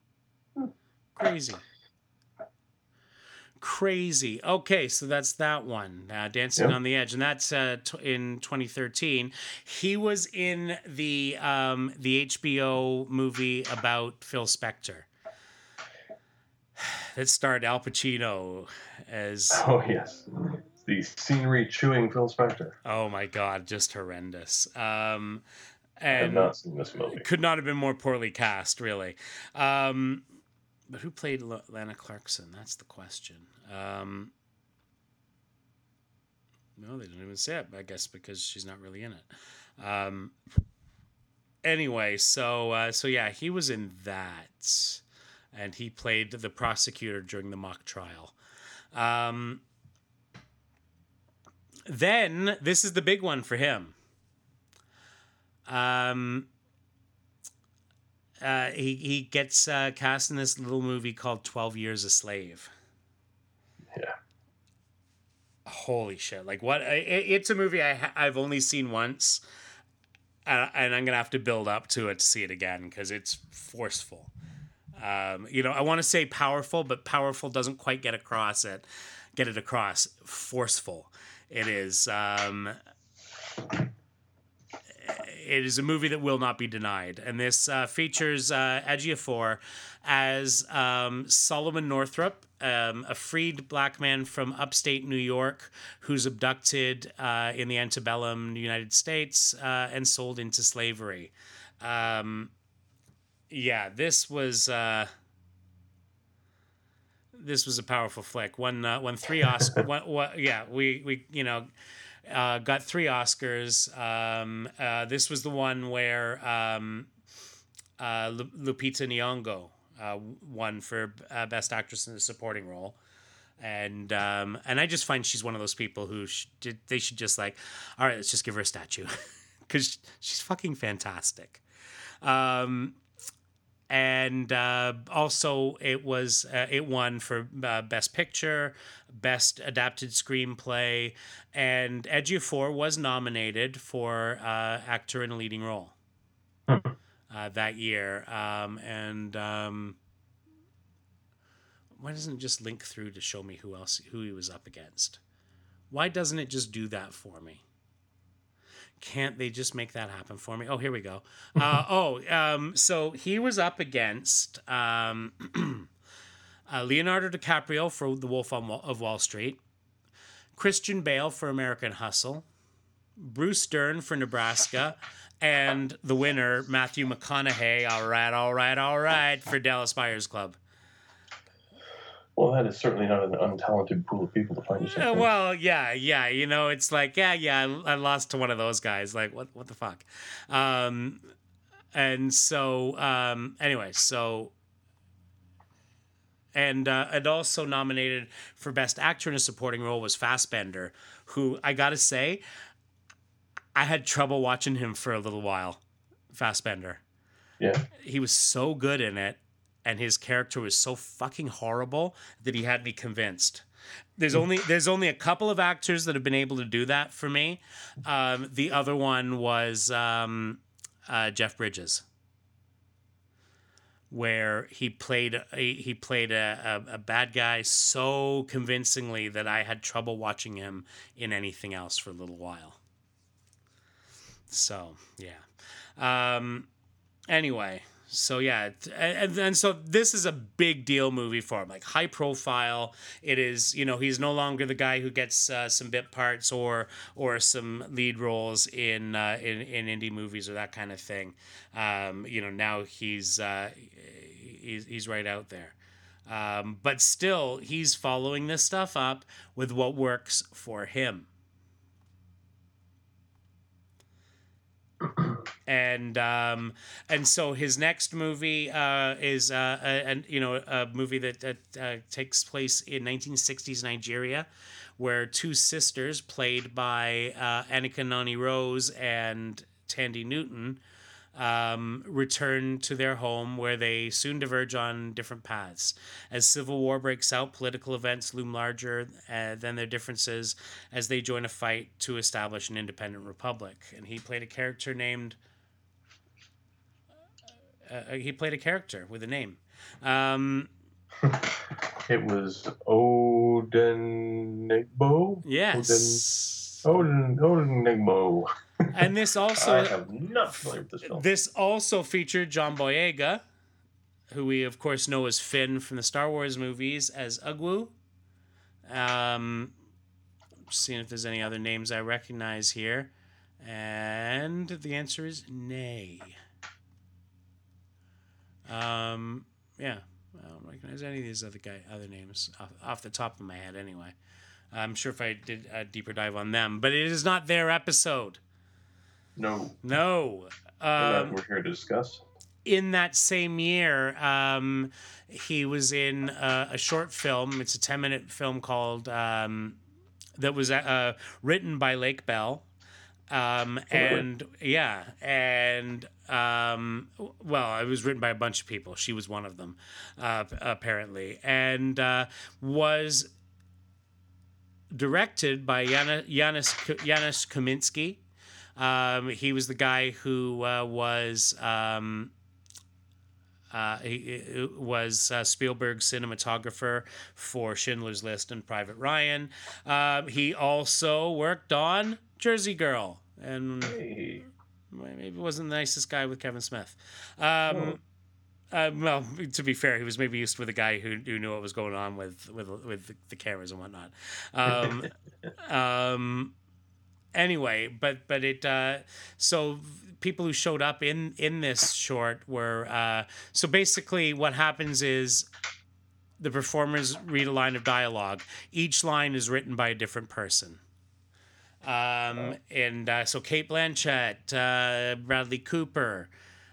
Crazy. Okay, so that's that one, Dancing on the Edge, and that's in 2013. He was in the HBO movie about Phil Spector that starred Al Pacino as...
Oh, yes. The scenery chewing Phil Spector.
Oh my God, just horrendous. And
I have not seen this movie.
Could not have been more poorly cast, really. But who played Lana Clarkson? That's the question. No, they don't even say it, I guess, because she's not really in it. Anyway, so yeah, he was in that, and he played the prosecutor during the mock trial. Then this is the big one for him. He gets cast in this little movie called 12 Years a Slave.
Yeah.
Holy shit! Like what? It's a movie I've only seen once. and I'm gonna have to build up to it to see it again because it's forceful. I want to say powerful, but powerful doesn't quite get it across. Forceful. It is. It is a movie that will not be denied, and this features Ejiofor as Solomon Northrop, a freed black man from upstate New York who's abducted in the antebellum United States and sold into slavery. This was a powerful flick. Won 3 Oscars. We got 3 Oscars. This was the one where Lupita Nyong'o won for Best Actress in a Supporting Role. And I just find she's one of those people who they should just all right, let's just give her a statue because she's fucking fantastic. And also it won for Best Picture, Best Adapted Screenplay, and Ejiofor was nominated for Actor in a Leading Role that year. Why doesn't it just link through to show me who he was up against? Why doesn't it just do that for me? Can't they just make that happen for me? Oh, here we go. So he was up against Leonardo DiCaprio for The Wolf of Wall Street, Christian Bale for American Hustle, Bruce Dern for Nebraska, and the winner, Matthew McConaughey, all right, for Dallas Buyers Club.
Well, that is certainly not an untalented pool of people to find yourself in.
Well, yeah. It's like, I lost to one of those guys. Like, what the fuck? And also nominated for Best Actor in a Supporting Role was Fassbender, who I gotta say, I had trouble watching him for a little while. Fassbender.
Yeah.
He was so good in it. And his character was so fucking horrible that he had me convinced. There's only a couple of actors that have been able to do that for me. The other one was Jeff Bridges, where he played a bad guy so convincingly that I had trouble watching him in anything else for a little while. So yeah. Anyway. So yeah, and so this is a big deal movie for him, like high profile. It is, he's no longer the guy who gets some bit parts or some lead roles in indie movies or that kind of thing. Now he's right out there. But still, he's following this stuff up with what works for him. And so his next movie is a movie that takes place in 1960s Nigeria, where 2 sisters played by Annika Noni Rose and Tandy Newton return to their home, where they soon diverge on different paths. As civil war breaks out, political events loom larger than their differences as they join a fight to establish an independent republic. And he played a character named... he played a character with a name.
It was Odenigbo?
Yes.
Odenigbo.
And this also...
I have not familiar with this film.
This also featured John Boyega, who we, of course, know as Finn from the Star Wars movies, as Ugwu. Seeing if there's any other names I recognize here. And the answer is nay. Yeah, I don't recognize any of these other names off the top of my head anyway. I'm sure if I did a deeper dive on them, but it is not their episode.
No.
We're
here to discuss.
In that same year, he was in a short film. It's a 10-minute film called that was written by Lake Bell. It was written by a bunch of people. She was one of them, apparently, and was directed by Janusz Kaminski, He was the guy who was Spielberg's cinematographer for Schindler's List and Private Ryan. He also worked on Jersey Girl, and
Hey.
maybe wasn't the nicest guy with Kevin Smith.
Oh.
Well, to be fair, he was maybe used with a guy who knew what was going on with the cameras and whatnot. Anyway, but it so people who showed up in this short were so basically what happens is the performers read a line of dialogue. Each line is written by a different person. And so Kate Blanchett, Bradley Cooper,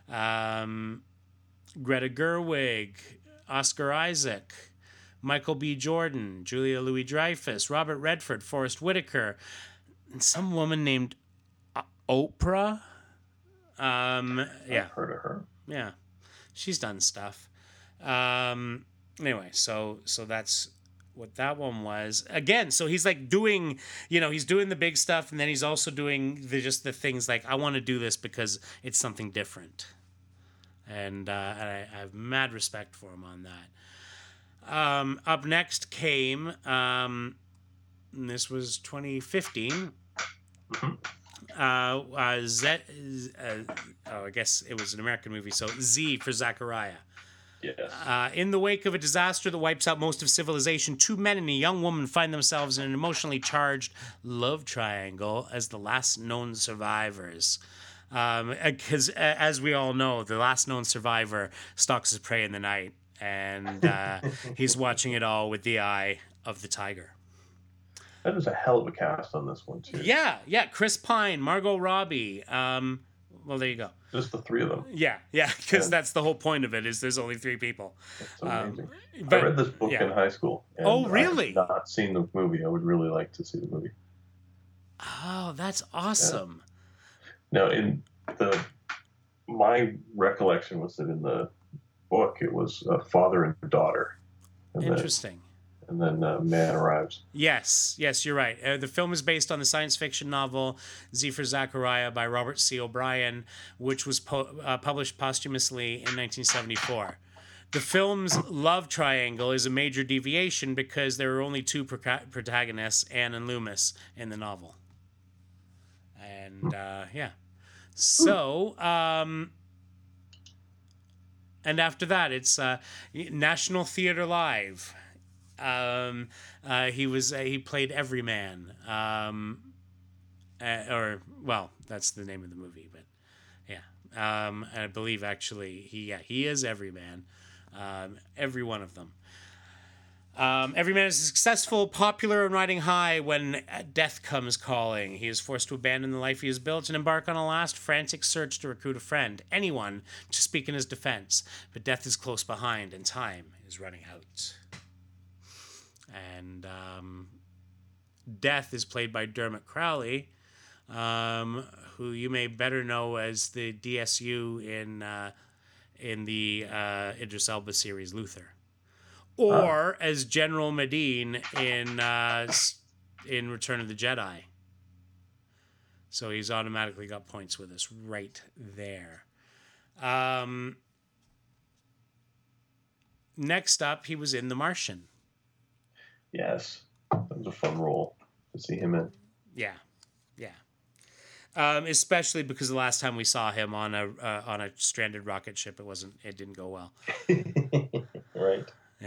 Greta Gerwig, Oscar Isaac, Michael B. Jordan, Julia Louis-Dreyfus, Robert Redford, Forrest Whitaker, and some woman named Oprah. Yeah.
I've heard of her.
Yeah. She's done stuff. Anyway, so that's what that one was. Again, so he's like doing, he's doing the big stuff, and then he's also doing the things like, I want to do this because it's something different. And I have mad respect for him on that. Up next came, this was 2015. I guess it was an American movie, so Z for Zachariah.
Yes.
In the wake of a disaster that wipes out most of civilization, two men and a young woman find themselves in an emotionally charged love triangle as the last known survivors. Because as we all know, the last known survivor stalks his prey in the night, and he's watching it all with the eye of the tiger.
That is a hell of a cast on this one, too.
Yeah. Chris Pine, Margot Robbie. Well, there you go.
Just the three of them.
Yeah, because that's the whole point of it, is there's only three people.
That's amazing.
But,
I read this book in high school. And
oh, really?
I have not seen the movie. I would really like to see the movie.
Oh, that's awesome.
Yeah. Now, my recollection was that in the book, it was a father and daughter. And
Interesting.
Then man arrives.
Yes, you're right. The film is based on the science fiction novel Z for Zachariah by Robert C. O'Brien, which was published posthumously in 1974. The film's love triangle is a major deviation because there are only two protagonists, Anne and Loomis, in the novel. And, yeah. So, and after that, it's National Theatre Live. He played Everyman, that's the name of the movie, but yeah, I believe actually he is Everyman, every one of them. Everyman is successful, popular, and riding high when death comes calling. He is forced to abandon the life he has built and embark on a last frantic search to recruit a friend, anyone, to speak in his defense. But death is close behind, and time is running out. And Death is played by Dermot Crowley, who you may better know as the DSU in the Idris Elba series Luther, or as General Medine in Return of the Jedi. So he's automatically got points with us right there. Next up, he was in The Martian.
Yes, that was a fun role to see him in.
Yeah. Especially because the last time we saw him on a stranded rocket ship, it didn't go well.
Right.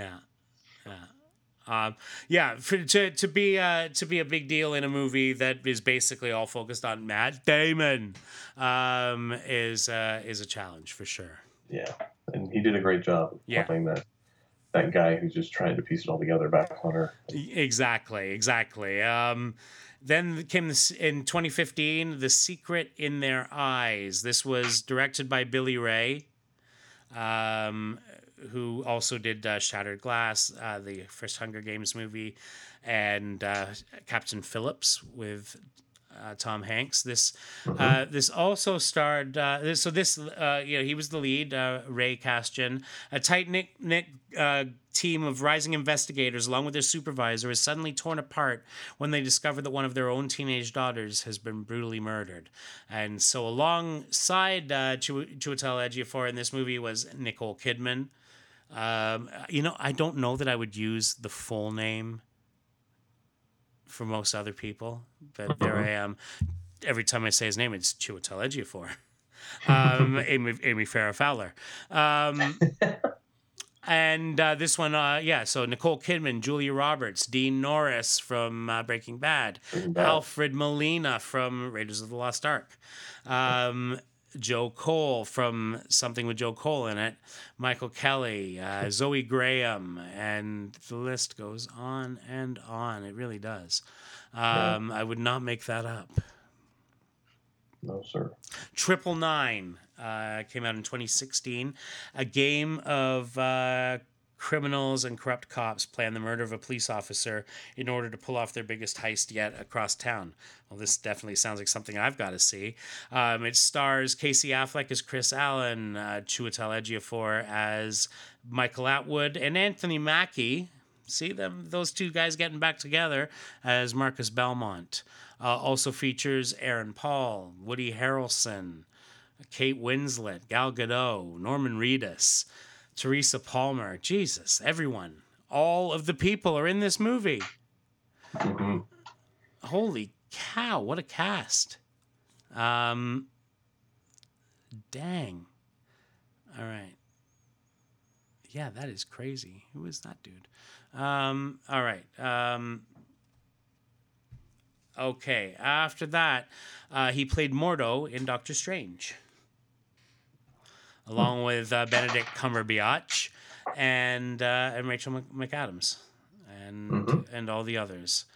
To be a big deal in a movie that is basically all focused on Matt Damon, is a challenge for sure.
Yeah, and he did a great job of playing that guy who's just trying to piece it all together back on her.
Exactly. Then came in 2015, The Secret in Their Eyes. This was directed by Billy Ray, who also did Shattered Glass, the first Hunger Games movie, and Captain Phillips with Tom Hanks. This
Mm-hmm.
this also starred he was the lead, Ray Castian. A tight knit team of rising investigators, along with their supervisor, is suddenly torn apart when they discover that one of their own teenage daughters has been brutally murdered. And so, alongside Chiwetel Ejiofor in this movie was Nicole Kidman. I don't know that I would use the full name for most other people, but there I am. Every time I say his name, it's Chiwetel Ejiofor. Amy Farrah Fowler. And this one, so Nicole Kidman, Julia Roberts, Dean Norris from Breaking Bad, Alfred Molina from Raiders of the Lost Ark, Joe Cole from Something with Joe Cole in it, Michael Kelly, Zoe Graham, and the list goes on and on. It really does. I would not make that up.
No, sir.
999 came out in 2016. A game of criminals and corrupt cops plan the murder of a police officer in order to pull off their biggest heist yet across town. Well, this definitely sounds like something I've got to see. It stars Casey Affleck as Chris Allen, Chiwetel Ejiofor as Michael Atwood, and Anthony Mackie. See those two guys getting back together as Marcus Belmont. Also features Aaron Paul, Woody Harrelson, Kate Winslet, Gal Gadot, Norman Reedus, Teresa Palmer. Jesus, everyone. All of the people are in this movie.
Mm-hmm.
Holy cow, what a cast. Dang. All right. Yeah, that is crazy. Who is that dude? All right. Okay. After that, he played Mordo in Doctor Strange, along with Benedict Cumberbatch and Rachel McAdams, and all the others.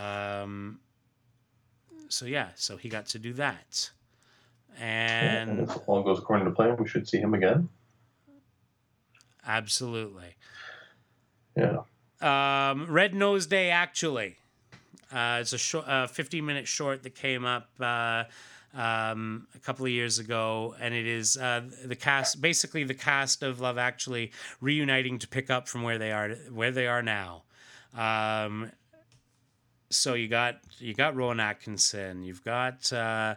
So he got to do that, and
if all goes according to plan, we should see him again.
Absolutely.
Yeah.
Red Nose Day, actually. It's a 15-minute short that came up a couple of years ago, and it is the cast of Love Actually reuniting to pick up from where they are now. So you got Rowan Atkinson, you've got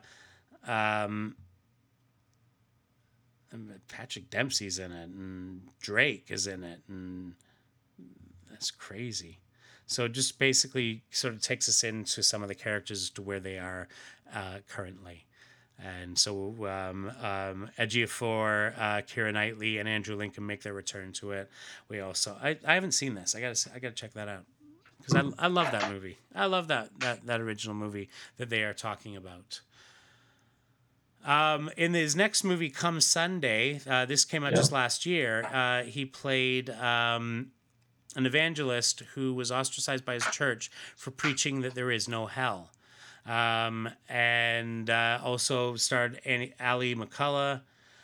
Patrick Dempsey's in it, and Drake is in it, and that's crazy. So it just basically sort of takes us into some of the characters to where they are currently. And so Ejiofor, Keira Knightley, and Andrew Lincoln make their return to it. We also, I haven't seen this. I gotta check that out because I love that movie. I love that original movie that they are talking about. In his next movie, Come Sunday, this came out just last year. He played an evangelist who was ostracized by his church for preaching that there is no hell. And also starred Ali McCullough.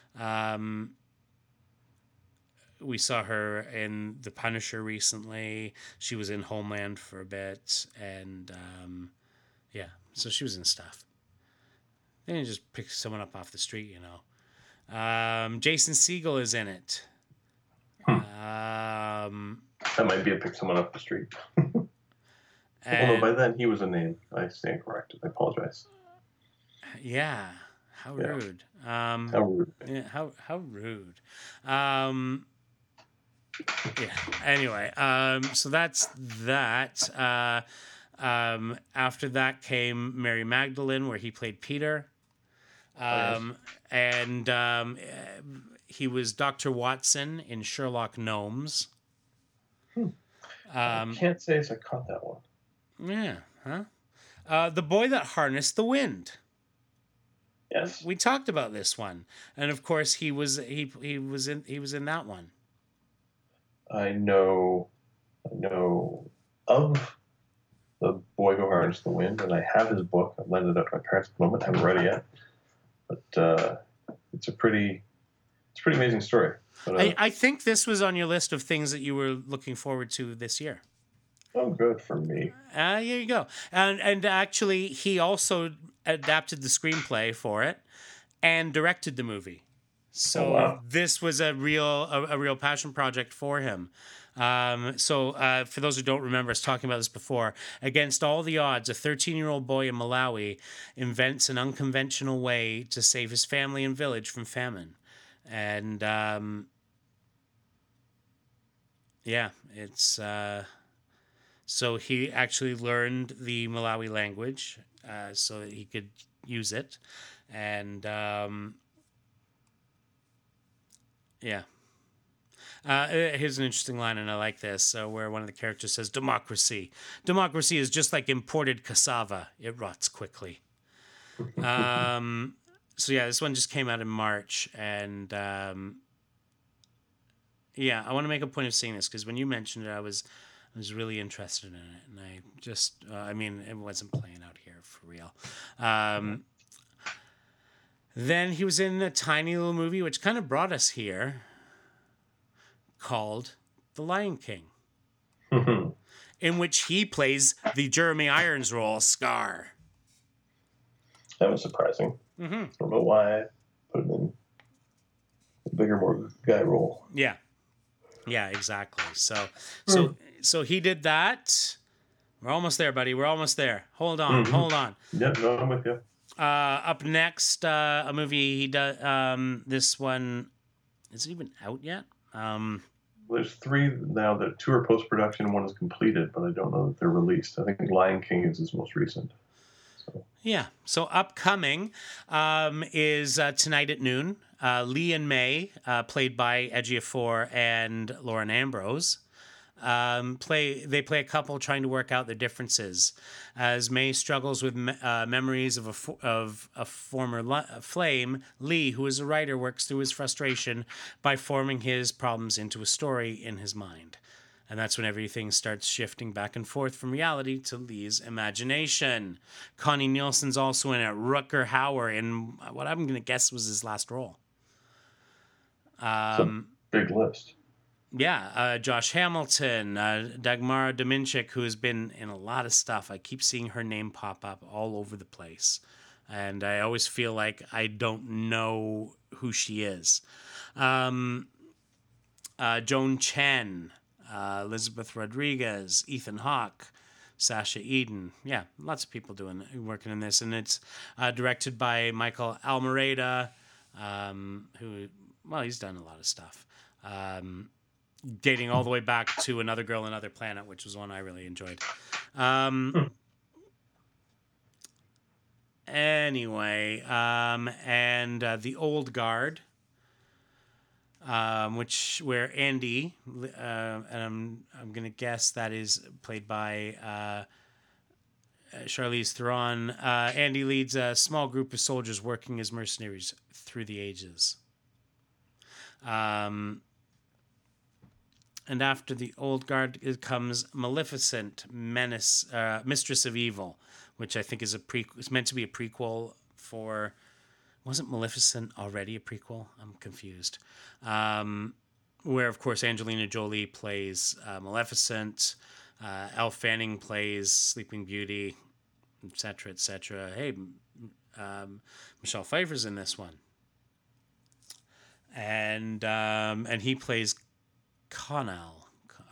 We saw her in The Punisher recently. She was in Homeland for a bit. And so she was in stuff. They didn't just pick someone up off the street, you know. Jason Segel is in it.
That might be a pick someone off the street. Although by then he was a name. I stand corrected. I apologize.
Yeah. How rude.
How rude.
Yeah, how rude. Yeah. Anyway, so that's that. After that came Mary Magdalene, where he played Peter. And he was Dr. Watson in Sherlock Gnomes.
I can't say as I caught that one.
Yeah, huh? The Boy That Harnessed the Wind.
Yes,
we talked about this one, and of course he was in that one.
I know of The Boy Who Harnessed the Wind, and I have his book. I've lent it out to my parents at the moment. I haven't read it yet, but it's a pretty amazing story. But,
I think this was on your list of things that you were looking forward to this year.
Oh, good for me.
Here you go. And actually, he also adapted the screenplay for it and directed the movie.
Oh,
So
wow.
this was a real passion project for him. For those who don't remember us talking about this before, against all the odds, a 13-year-old boy in Malawi invents an unconventional way to save his family and village from famine. And yeah, it's so he actually learned the Malawi language so that he could use it, and yeah. Here's an interesting line, and I like this, where one of the characters says, "Democracy. Democracy is just like imported cassava. It rots quickly." So yeah, this one just came out in March, and yeah, I want to make a point of seeing this because when you mentioned it, I was really interested in it, and I just, I mean, it wasn't playing out here for real. Then he was in a tiny little movie which kind of brought us here, called The Lion King, in which he plays the Jeremy Irons role, Scar.
That was surprising. I don't know why I put him in a bigger, more guy role.
Yeah, exactly. So he did that. We're almost there, buddy. We're almost there. Hold on.
Yeah, no, I'm with you.
Up next, a movie he does. This one isn't even out yet.
There's 3 now that 2 are post production and 1 is completed, but I don't know that they're released. I think Lion King is his most recent.
Yeah. So upcoming is Tonight at Noon. Lee and May, played by Ejiofor and Lauren Ambrose, play a couple trying to work out their differences. As May struggles with memories of a former flame, Lee, who is a writer, works through his frustration by forming his problems into a story in his mind. And that's when everything starts shifting back and forth from reality to Lee's imagination. Connie Nielsen's also in it. Rutger Hauer in what I'm going to guess was his last role.
It's a big list.
Yeah, Josh Hamilton, Dagmara Dominchik, who has been in a lot of stuff. I keep seeing her name pop up all over the place. And I always feel like I don't know who she is. Joan Chen, Elizabeth Rodriguez, Ethan Hawke, Sasha Eden. Yeah, lots of people working in this. And it's directed by Michael Almereyda, who, well, he's done a lot of stuff. Dating all the way back to Another Girl, Another Planet, which was one I really enjoyed. Anyway, and The Old Guard, where Andy, and I'm gonna guess that is played by Charlize Theron. Andy leads a small group of soldiers working as mercenaries through the ages. And after The Old Guard comes Maleficent, Mistress of Evil, which I think is it's meant to be a prequel for. Wasn't Maleficent already a prequel? I'm confused. Where, of course, Angelina Jolie plays Maleficent, Elle Fanning plays Sleeping Beauty, etc., etc. Hey, Michelle Pfeiffer's in this one, and he plays Connell.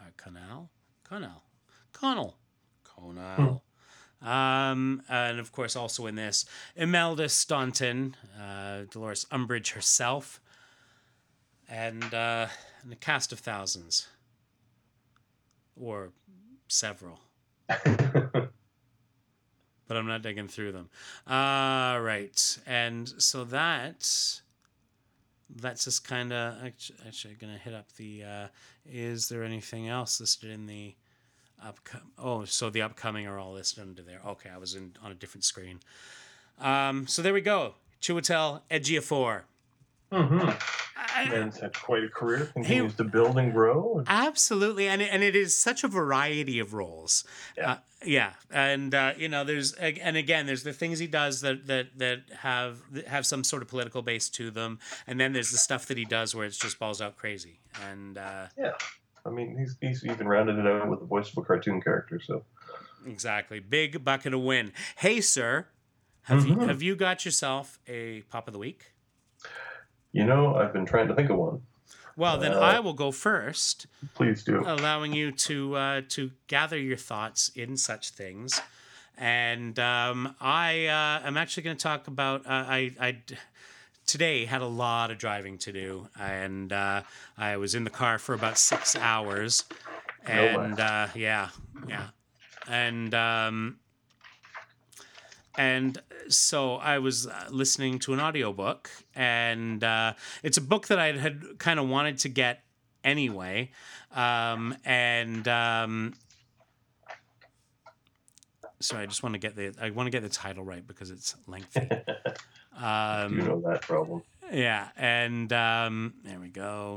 And of course, also in this, Imelda Staunton, Dolores Umbridge herself, and a cast of thousands, or several. But I'm not digging through them. Right, and so that's just kind of actually going to hit up the. Is there anything else listed in the upcoming? Oh, so the upcoming are all listed under there. Okay, I was on a different screen. So there we go. Chiwetel Ejiofor.
Man's had quite a career. Continues to build and grow.
Absolutely, and it is such a variety of roles.
Yeah.
And there's the things he does that have some sort of political base to them, and then there's the stuff that he does where it's just balls out crazy. And
yeah, I mean, he's even rounded it out with the voice of a cartoon character. So
Exactly. Big bucket of win. Hey, sir,
hmm
have you got yourself a pop of the week?
I've been trying to think of one.
Well, then
Uh,
I will go first,
please do.
allowing you to gather your thoughts in such things. And I am actually going to talk about today had a lot of driving to do, and I was in the car for about 6 hours,
No
and
less.
yeah, and and so I was listening to an audiobook, and it's a book that I had kind of wanted to get anyway, and so I just want to get the title right because it's lengthy.
I do know that problem.
Yeah, and there we go.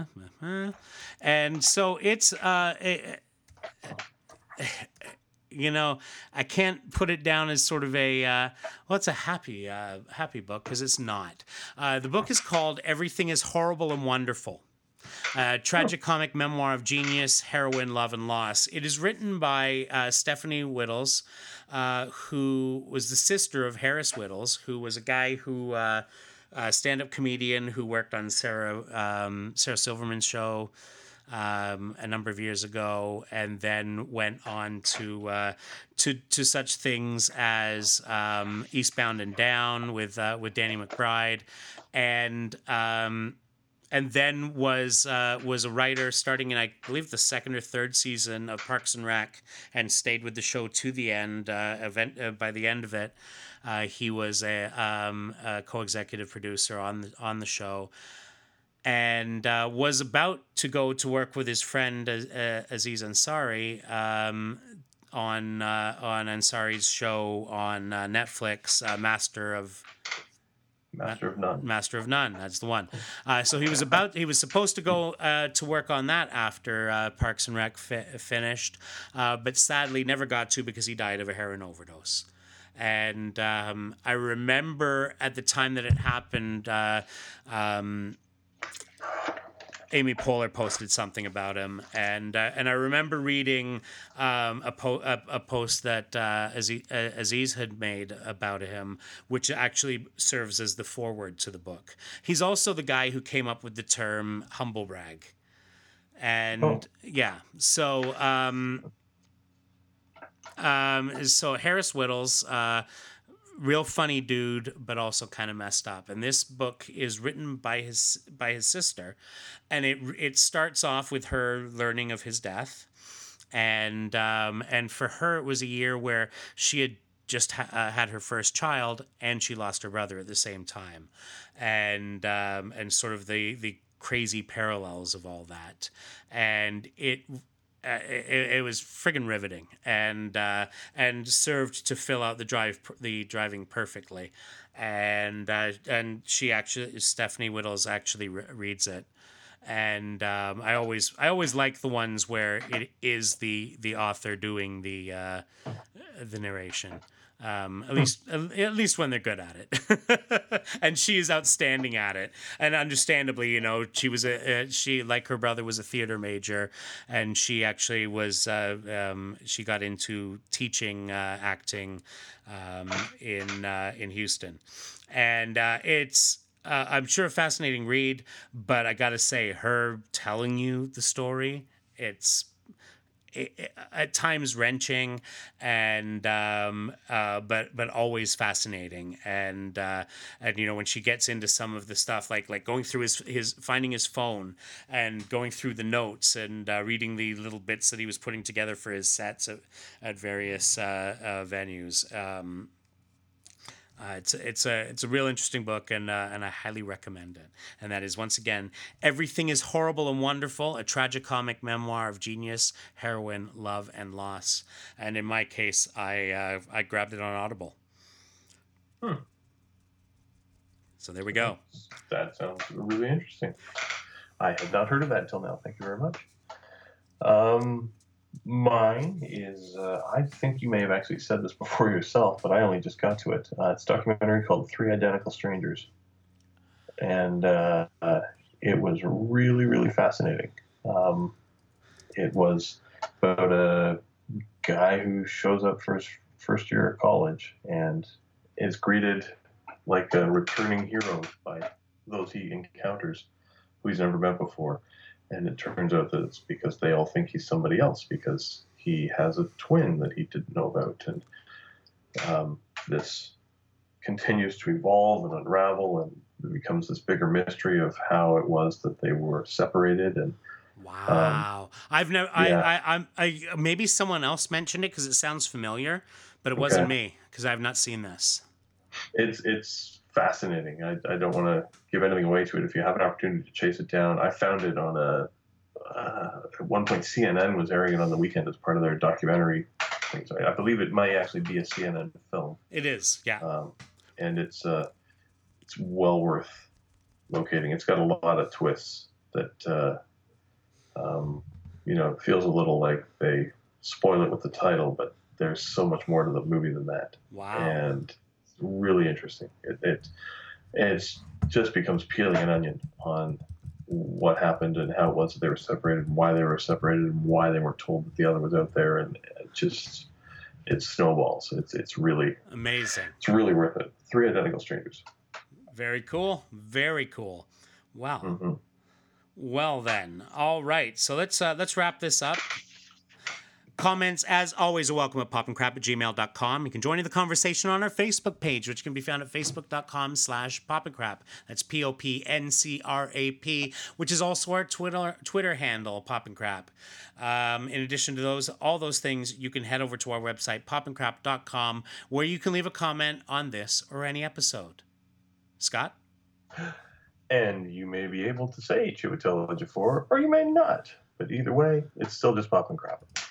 And so it's I can't put it down as sort of a it's a happy book because it's not. The book is called Everything is Horrible and Wonderful. Tragicomic memoir of genius, heroin, love, and loss. It is written by Stephanie Whittles, who was the sister of Harris Whittles, who was a guy who stand-up comedian who worked on Sarah Silverman's show a number of years ago, and then went on to such things as Eastbound and Down with Danny McBride, and then was a writer starting in, I believe, the second or third season of Parks and Rec, and stayed with the show to the end. By the end of it, he was a co-executive producer on the show, and was about to go to work with his friend Aziz Ansari on Ansari's show on Netflix,
Master of None.
Master of None. That's the one. So he was supposed to go to work on that after Parks and Rec finished, but sadly never got to because he died of a heroin overdose. And I remember at the time that it happened, Amy Poehler posted something about him, and I remember reading a post that Aziz had made about him, which actually serves as the foreword to the book. He's also the guy who came up with the term humble brag, and so Harris Whittles. Real funny dude, but also kind of messed up. And this book is written by his sister, and it starts off with her learning of his death, and for her it was a year where she had just had her first child, and she lost her brother at the same time, and sort of the crazy parallels of all that, and it was friggin' riveting, and served to fill out the driving perfectly, and Stephanie Whittles actually reads it, and I always like the ones where it is the author doing the narration. At least when they're good at it, and she is outstanding at it. And understandably, she was she, like her brother, was a theater major, and she actually was she got into teaching acting in Houston, and it's. I'm sure a fascinating read, but I gotta say, her telling you the story, it's at times wrenching, and but always fascinating, and when she gets into some of the stuff, like going through his finding his phone and going through the notes, and reading the little bits that he was putting together for his sets at various venues. It's a real interesting book, and I highly recommend it. And that is, once again, Everything is Horrible and Wonderful, a tragicomic memoir of genius, heroin, love, and loss. And in my case, I grabbed it on Audible. So there we go.
That sounds really interesting. I had not heard of that until now. Thank you very much. Mine is, I think you may have actually said this before yourself, but I only just got to it. It's a documentary called Three Identical Strangers. And it was really, really fascinating. it was about a guy who shows up for his first year of college and is greeted like a returning hero by those he encounters who he's never met before. And it turns out that it's because they all think he's somebody else because he has a twin that he didn't know about. And this continues to evolve and unravel, and it becomes this bigger mystery of how it was that they were separated. And
wow, I've never.
yeah.
I maybe someone else mentioned it because it sounds familiar, but it wasn't me because I've not seen this.
It's fascinating. I don't want to give anything away to it. If you have an opportunity to chase it down, I found it on at one point CNN was airing it on the weekend as part of their documentary things. I believe it might actually be a CNN film.
It is, yeah.
And it's well worth locating. It's got a lot of twists that it feels a little like they spoil it with the title, but there's so much more to the movie than that.
Wow.
And it's really interesting. It just becomes peeling an onion on what happened and how it was that they were separated and why they were separated and why they weren't told that the other was out there, and it snowballs. It's really
amazing.
It's really worth it. 3 Identical Strangers.
Very cool. Very cool. Wow.
Mm-hmm.
Well then, all right. So let's wrap this up. Comments, as always, are welcome at popandcrap@gmail.com. You can join in the conversation on our Facebook page, which can be found at facebook.com/popandcrap. That's POPNCRAP, which is also our Twitter handle, Pop and Crap. In addition to all those things, you can head over to our website, popandcrap.com, where you can leave a comment on this or any episode. Scott?
And you may be able to say Chiwetel Ejiofor, or you may not. But either way, it's still just Pop and Crap.